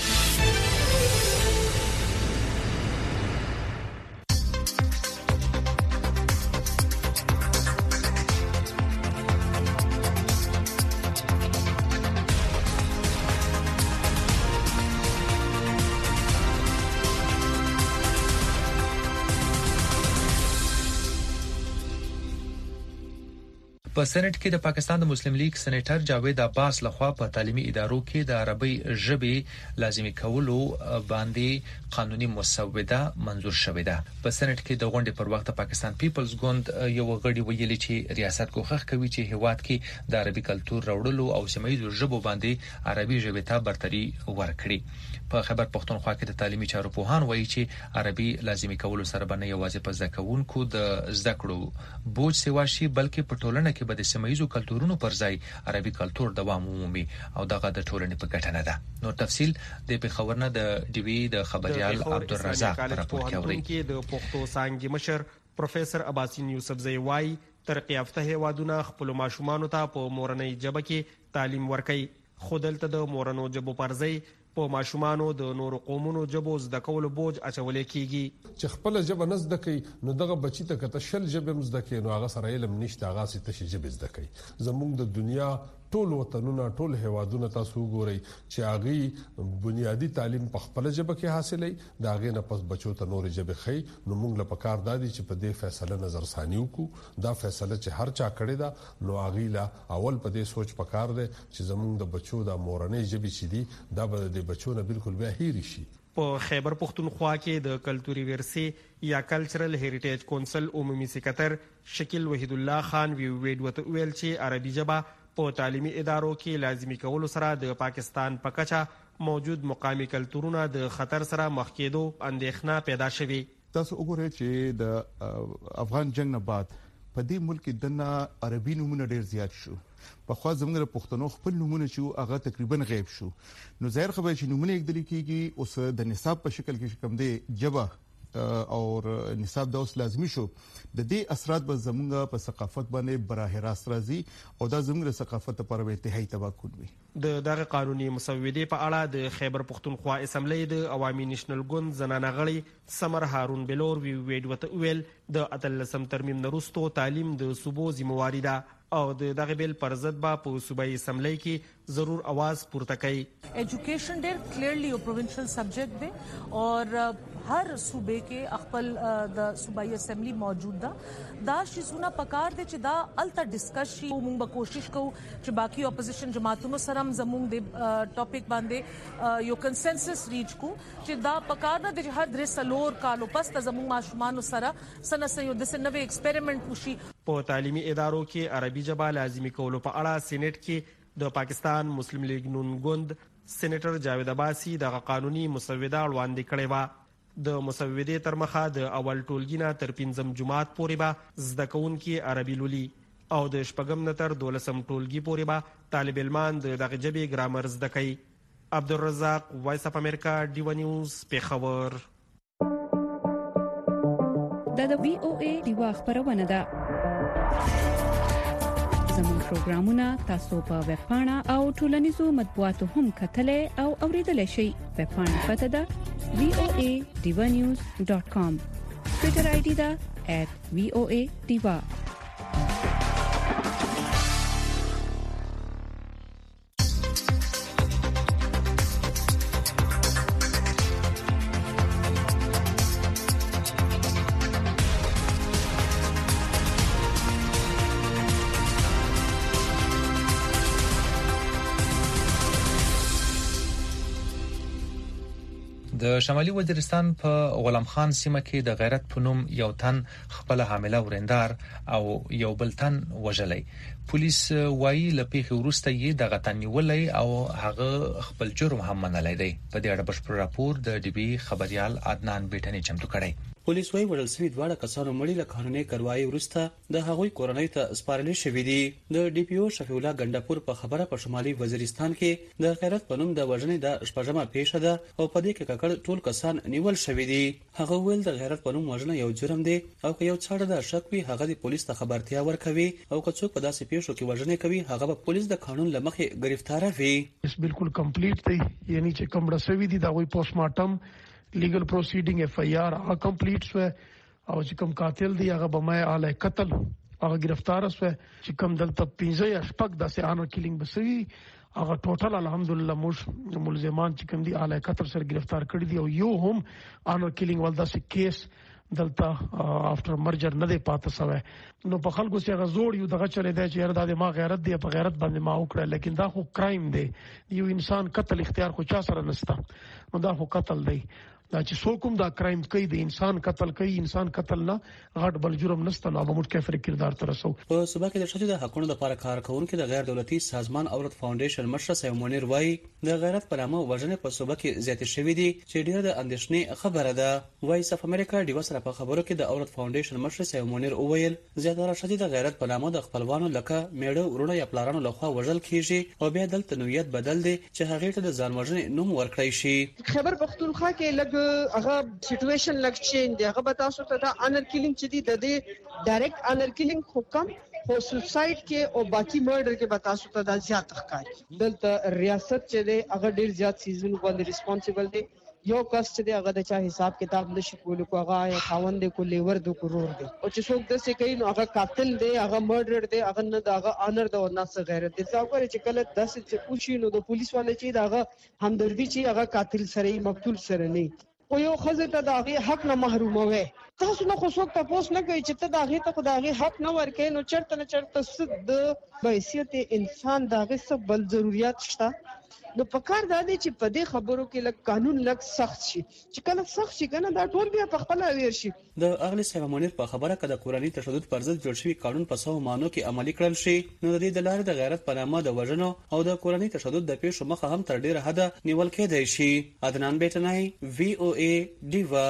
په سېنات کې د پاکستان د مسلم لیگ سېنیټر جاوید عباس لخوا په تعلیمي ادارو کې د عربي ژبې لازمي کولو باندې قانوني مسوده منظور شوې ده. په سېنات کې د غونډې پر وخت پاکستان پیپلز ګوند یو غړي ویلي چې ریاست کوښښ کوي چې هیواد کې د عربي کلتور راوړلو او سیمه‌ییزو ژبو باندې عربي ژبې ته برتري ورکړي. په خبر پښتونخوا کې د تعلیمي چارو پوهان وایي چې عربي لازمي کولو سره باندې یوازې په ځکهونکو د زده کړو بوج سیوا شي، بلکې په ټولنه کې به د سیمه‌ییزو کلتورونو پر ځای عربي کلتور دوام ومومي او دغه د ټولنې په ګټه نه ده. نور تفصيل د پیښور نه د ډي وی د خبريال عبدالرزاق راپور کوي. د پښتو څانګې مشر پروفیسور عباسین یوسفزئی وايي ترقی یافته هیوادونه خپل ماشومان ته په مورنۍ ژبه کې تعلیم ورکوي، خو دلته د مورنو ژبو پر ځای په ماشومانو د نورو قومونو ژبو زده کولو بوج اچول کیږي. چې خپل ژبه نه زده کوي نو دغه بچی ته کته شل ژبه مزده کوي، نو هغه سره علم نشته، هغه ستې ژبه زده کوي. زموږ د دنیا ټول وطنونه ټول هیوادونه تاسو ګورئ چې هغه بنیادی تعلیم په خپل ژبه کې حاصلې، دا هغه نه پس بچو ته نور ژبه خي. نو موږ له پکار دادي چې په دې فیصله نظر ثانیو کو، دا فیصله چې هر چا کړی دا نو هغه لا اول په دې سوچ پکار دی چې زموږ د بچو د مورنۍ ژبه چې دي دا به د بچو نه بالکل به هېری شي. په خیبر پختونخوا کې د کلتوري ورثې یا کلچرل هریټیج کونسل عمومي سکرټر شکیل وحید الله خان ویډ ویل چې عربي ژبه په تعلیمي ادارو کې لازمي کولو سره د پاکستان په کچه موجود مقامی کلتورونه د خطر سره مخ کېدو اندېښنه پیدا شوه. تاسو وګورئ چې د افغان جنگ نه بعد په دې ملک دنه عربي نمونه ډیر زیات شو. په خوا زموږ پښتنو خپل نمونه چې هغه تقریبا غیب شو. نو ظاهر خبره چې نمونه یک دلی کېږي اوس د نصاب په شکل کې کم دی جبه او نصاب د اوس لازمی شو. د دې اثرات به زموږ په ثقافت باندې براه راست راځي او دا زموږ ثقافت لپاره به انتهایی تباکون وي. د دغه قانوني مسودې په اړه د خیبر پختونخوا اسمبلی د عوامي نېشنل ګوند زنانه غړي سمر هارون بلور ویډ ویل د 13 ترمیم نرستو تعلیم د صوبو ذمہواری ده او دغه بیل پر ضد با په صوبایي اسمبلی کې ضرور आवाज پورته کوي. एजुकेशन ډېر کلیرلی او پروینشل سبجیکټ دی او هر صوبې کې خپل د صوبایي اسمبلی موجود ده دا شیزونه پکار دي چې دا الته ډیسکس شي موږ به کوشش کوو چې باقي اپوزیشن جماعتونو سره زموږ د ټاپک باندې یو کنسنسس ریچ کو چې دا پکار نه دي چې هر درې سلور کالو پس ته زموږ ماشومان سره سنسه یو د نوې ایکسپریمنت وشي. په تعلیمي ادارو کې عربي ژبه لازمي کولو په اړه سېنات کې د پاکستان مسلم لیگ نون ګوند سېنیټر جاوید عباسي د قانوني مسوده وړاندې کړې و. د مسودې تر مخه د اول ټولګي تر 5م جماعت پورې به زده کوونکي عربي لولي او د شپږم نه تر 12م ټولګي پورې به طالب علمان د دغه ژبې ګرامر زده کوي. عبدالرزاق وایس اف امریکا ډیو نیوز پیښور. د وی او ای ډیوا خبرونه ده. زموږ پروګرامونه تاسو په ویب پاڼه او ټولنیزو مطبوعاتو هم کتلای او اوریدلای شئ. ویب پاڼه پته ده voa.divanews.com. ټویټر آی ډي ده @voa_diva. د شمالي وزیرستان په غلام خان سیمه کې د غیرت په نوم یو تن خپل حامله ورندار او یو بل تن وژلې. پولیس وایي لپاره ورسته یې د غتنی ولې او هغه خپل جرم هم منلای دی. په دې اړه بشپړ راپور د ډي بي خبريال عدنان بیٹنی چمتو کړی. پولیس وايي وړل سوي دواړه کسانو مړي له قانوني کاروایی ورسته د هغوی کورنۍ ته سپارل شوې دي. د ډي پی او شفیع الله ګندپور په خبره په شمالي وزیرستان کې د غیرت په نوم د وژنې د شپږمه پیښه ده او په دې کې ککړ ټول کسان نیول شوې دي. هغه ویل د غیرت په نوم وژنه یو جرم دی او که یو څاړه د شک وي هغه د پولیس ته خبرتیا ورکوي او که څوک په داسې پیښو کې وژنه کوي هغه به پولیس د قانون لمخې گرفتار وي. بالکل کمپلیټ دی یعنی چې کوم رسوي دي دا وی پوسټ مارټم لیګل پروسیډینګ اف ای آر هغه کمپلیټ شو او چې کوم قاتل دی هغه به مې اعلی قتل هغه گرفتار شو چې کوم دلته 15 یا شپږ داسې انر کیلینګ بسوي هغه ټوټل الحمدلله ملزمان چې کوم دي اعلی قتل سره گرفتار کړی دي او یو هم انر کیلینګ ول داسې کیس دلته افټر مرجر نه دی پاتې سوی. نو په خلکو سي هغه زوړ یو دغه چلے دی چې دا د ما غیرت دی په غیرت باندې ما وکړه لیکن دا خو کرایم دی. یو انسان قتل اختیار خو چا سره نسته نو دا خو قتل دی. دا چې څوک دا کرایم کوي د انسان قتل کوي انسان قتل نه غټ بل جرم نسته نو به موږ کفر کردار تر رسو. په صوبه کې د شته د حقوقو لپاره کار کوونکي د غیر دولتي سازمان اورت فاونډیشن مشر سیو منیر وایي د غیرت په نامه وژنې په صوبه کې زیات شوې دي چې ډیره د اندېښنې خبره ده. وایس اف امریکا ډیو سره په خبرو کې د اورت فاونډیشن مشر سیو منیر وویل زیاتره شته د غیرت په نامه د خپلوانو لکه میړه ورونه یا پلارانو لخوا وژل کیږي او بیا دلته نویت بدل دي چې هغه ته د ځان وژنې نوم ورکړی شي. خبر پښتونخوا کې لګ هغه سچويشن لګ چینج دی هغه به تاسو ته د انر کیلینګ چې دی د دې ډایرکټ انر کیلینګ حکم خو سوسایډ کې او باقي مرډر کې به تاسو ته د زیات ښکاري. دلته ریاست چې دی هغه ډیر زیات سیزن باندې ریسپانسیبل دی. یو کس چې دی هغه د چا حساب کتاب نشي کولای کو هغه خاوند کو لیور د کورور دی او چې څوک د څه کوي نو هغه قاتل دی هغه مرډر دی هغه نه دغه انر د ورناس غیرت دی. څنګه چې کله داسې چې پوښي نو د پولیس والے چې دغه همدردی چې هغه قاتل سره مقتول سره نه او یو خزه ته دغه حق نه محروموي. تاسو نه خو څوک تاسو نه کوي چې ته دغه ته خدای حق نه ورکې نو چرته نه چرته ست د حیثیت انسان دغه څه بل ضرورت شته. نو پکار دا دی چې په دې خبرو کې لک قانون لک سخت شي چې کله سخت شي کنه دا ټول بیا په خپل اویر شي. د اغلی سیو منیر په خبره کده قرآنی تشدد پر ضد جوړ شوی قانون په 100 مانو کې عملی کړل شي نو د دې د لارې د غیرت په نامه د وژنو او د قرآنی تشدد د پیښو مخه هم تر ډیره حد نیول کېدای شي. عدنان بیٹنای وی او ای ډیوا.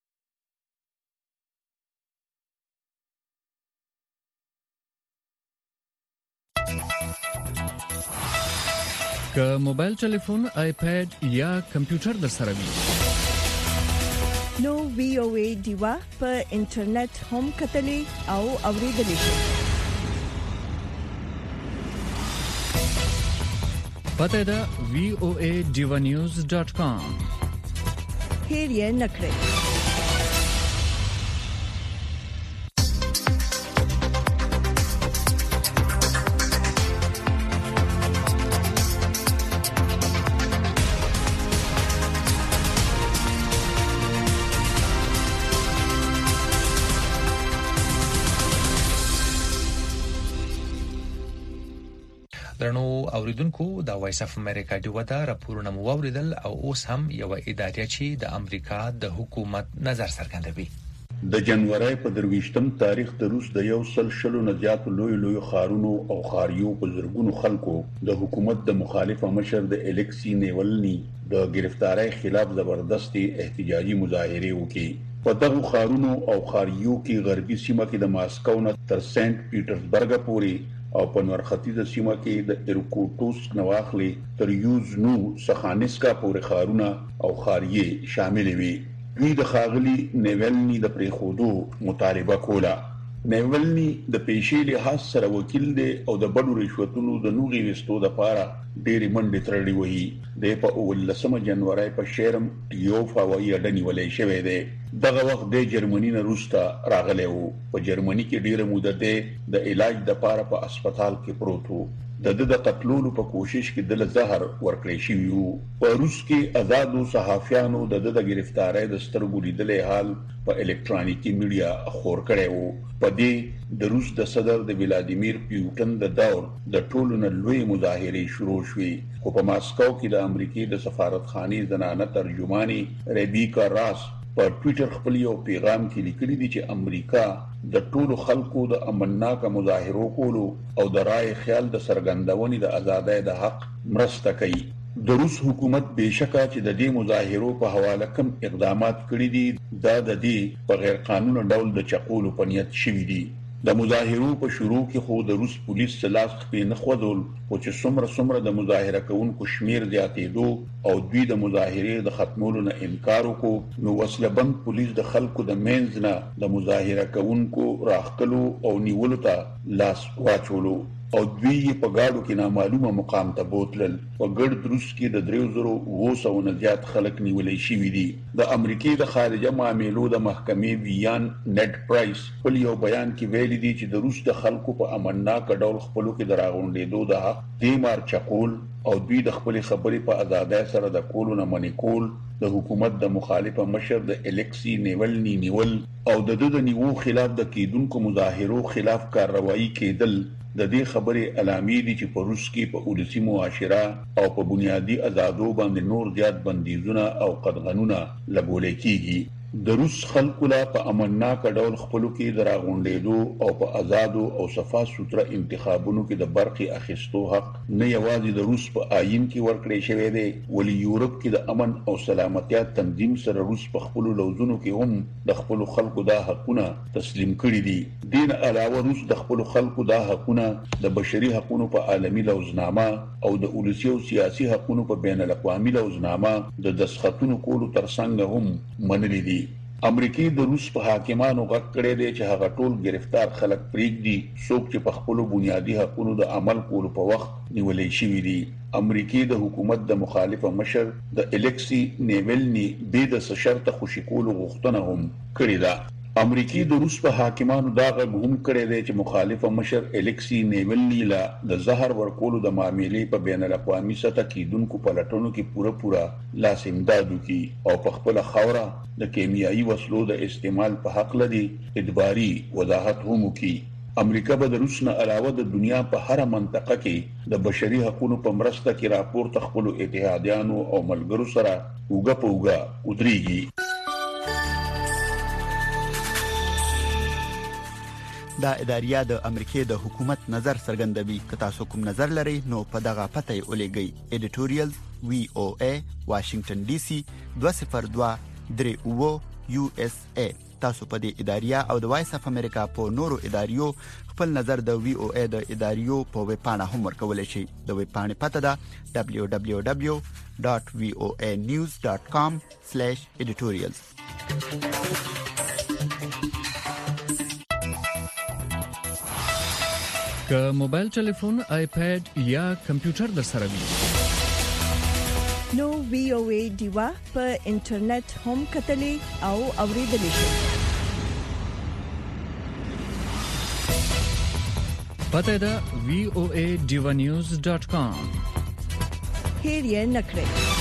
که موبایل ټلیفون آیپاد یا کمپیوټر در سره وي نو وی او ای ډیوا په انټرنیټ هم کتلی او اوریدلی شئ. پته ده voa.divanews.com. هیر یې نکړئ. اوریدونکو د وایس اف امریکا ډیوا دا راپورونه مو اوریدل او اوس هم یو ادارې چې د امریکا د حکومت نظر څرګندوي. د جنوري په 23م تاریخ د روس د 100 نه زیات لوی خارونو او خاریو په زرګونو خلکو د حکومت د مخالف مشر د الکسی نیولنی د گرفتاری خلاف زبردستی احتجاجي مظاهره وکړي. په دغه خارونو او خاریو کې غربي سیمه کې د ماسکو نه تر سنت پیټرزبرګ پورې او په نورختیزه سیمه کې د ایرکوټسک نواخلي تر یوزنو سخانسکا پورې خارونه او خاریې شامل وي. دوی د خاغلی نیولنی د پریخودو مطالبه کوله. نیولنی د پیشې لحاظ سره وکیل دی او د بډو رشوتونو د نوغي وستو د پاره ډېری منډې ترړې وې. د په 19 جنوري په شرم یو فاوی اډنی ولې شوې ده. دغه وخت د جرمني نه روستا راغلی وو. په جرمني کې ډېر مدته د علاج د پاره په هسپتال کې پروت وو. د قتلولو په کوشش کې د زهر ورکړی شوی وو. په روس کې آزادو صحافیانو د گرفتاری د سترګو لیدلې حال په الکترونیکی میډیا خور کړی وو. په دې د روس د صدر د ولادیمیر پیوټن د دور د ټولو نه لوی مظاهره شروع شوې. خو په ماسکو کې د امریکای د سفارتخانې زنانه ترجمانی ریبیکا راس په ټوئیټر خپل یو پیغام کې لیکلي دي چې امریکا د ټولو خلکو د امنناک مظاهرو کولو او د رائے خیال د سرګندونې د ازادۍ د حق مرسته کوي. د روس حکومت بهشکه چې د دې مظاهرو په حواله کوم اقدامات کړي دي دا د دې په غیر قانوني ډول د چقولو په نیت شوي دي. د مظاهرو په شروع کې خو د روس پولیس سلاس خپې نه خودول او چې څومره د مظاهره کوونکو شمیر زیاتېدو او دوی د مظاهره د ختمولو نه انکار وکړو نو وسلبند پولیس د خلکو د منځ نه د مظاهره کوونکو راخلو او نیولو ته لاس واچولو او دوی په گاډو کې نامعلومه مقام ته بوتلل. په ګرد روس کې د 3000 نه زیات خلک نیولې شوي دي. د امریکای د خارجه معاملو د محکمې ویان نت پرایس په یو بیان کې ویلي دي چې د روس د خلکو په امنناک ډول خپلو کې دراغونډېدو د حق د مارچکول او دوی د خپل خبرې په آزادۍ سره د کولو نه منې کول د حکومت د مخالفه مشر د الکسی نیولنی نیول او د نیوو خلاف د کیدونکو مظاهرو خلاف کارروایی کېدل د دې خبرې علامې دي چې په روس کې په اولسي معاشره او په بنیادی آزادو باندې نور زیات بندیزونه او قدغنونه لګول کېږي. د روس خلکو لا په امنناک ډول خپلو کې دراغونډېدو او په آزادو او صفا سوتره انتخابونو کې د برخې اخیستو حق نه یوازې د روس په آئین کې ورکړی شوی دی ولې یورپ کې د امن او سلامتیا تنظیم سره روس په خپلو لوزونو کې هم د خپلو خلکو دا حقونه تسلیم کړي دي. دین علاوه روس د خپلو خلکو دا حقونه د بشري حقوقو په عالمي لوزنامه او د اولسي او سیاسي حقوقو په بین الاقوامي لوزنامه د دسخطونو کولو ترڅنګ هم منلي دي. امریکای د روس په حاکمانو غږ کړی دی چې هغه ټول گرفتار خلک پریږدي څوک چې په خپل بنیادی حقوقو د عمل کولو په وخت نیولې شوی دي. امریکای د حکومت د مخالفه مشر د الکسی نیولنی به د شرط خوشی کولو غوښتنه هم کړې ده. امریکای د روس په حاکمانو دا غږ هم کړی دی چې مخالفه مشر الکسی نیولنی لا د زهر ورکولو د معاملې په بین الاقوامي سطح کېدونکو پلټنو کې پوره لاس امداد وکړي او په خپل خوره د کیمیاوي وسلو د استعمال په حق لدی ادباري وضاحت هم وکړي. امریکا به د روس نه علاوه د دنیا په هر منطقه کې د بشري حقوقو په مرسته کې راپورته خپل اتحادیانو او ملګرو سره وګه په وګه ودرېږي. دا اداریه د امریکای د حکومت نظر څرګندوي. که تاسو کوم نظر لرئ نو په دغه پته ولېږئ. ایډیټوریال VOA واشنگټن ډي سي 202 USA. تاسو په دې اداریه او د وایس اف امریکا په نورو اداریو خپل نظر د VOA د اداریو په ویب پاڼه هم ورکولای شئ. د ویب پاڼې پته ده www.voanews.com/editorials. که موبایل ټلیفون، آیپاد یا کمپیوټر در سره وي نو VOA ډیوا په انټرنیټ هم کتلې او اوریدلې شئ. پته ده voanews.com. هیر یې نکړئ.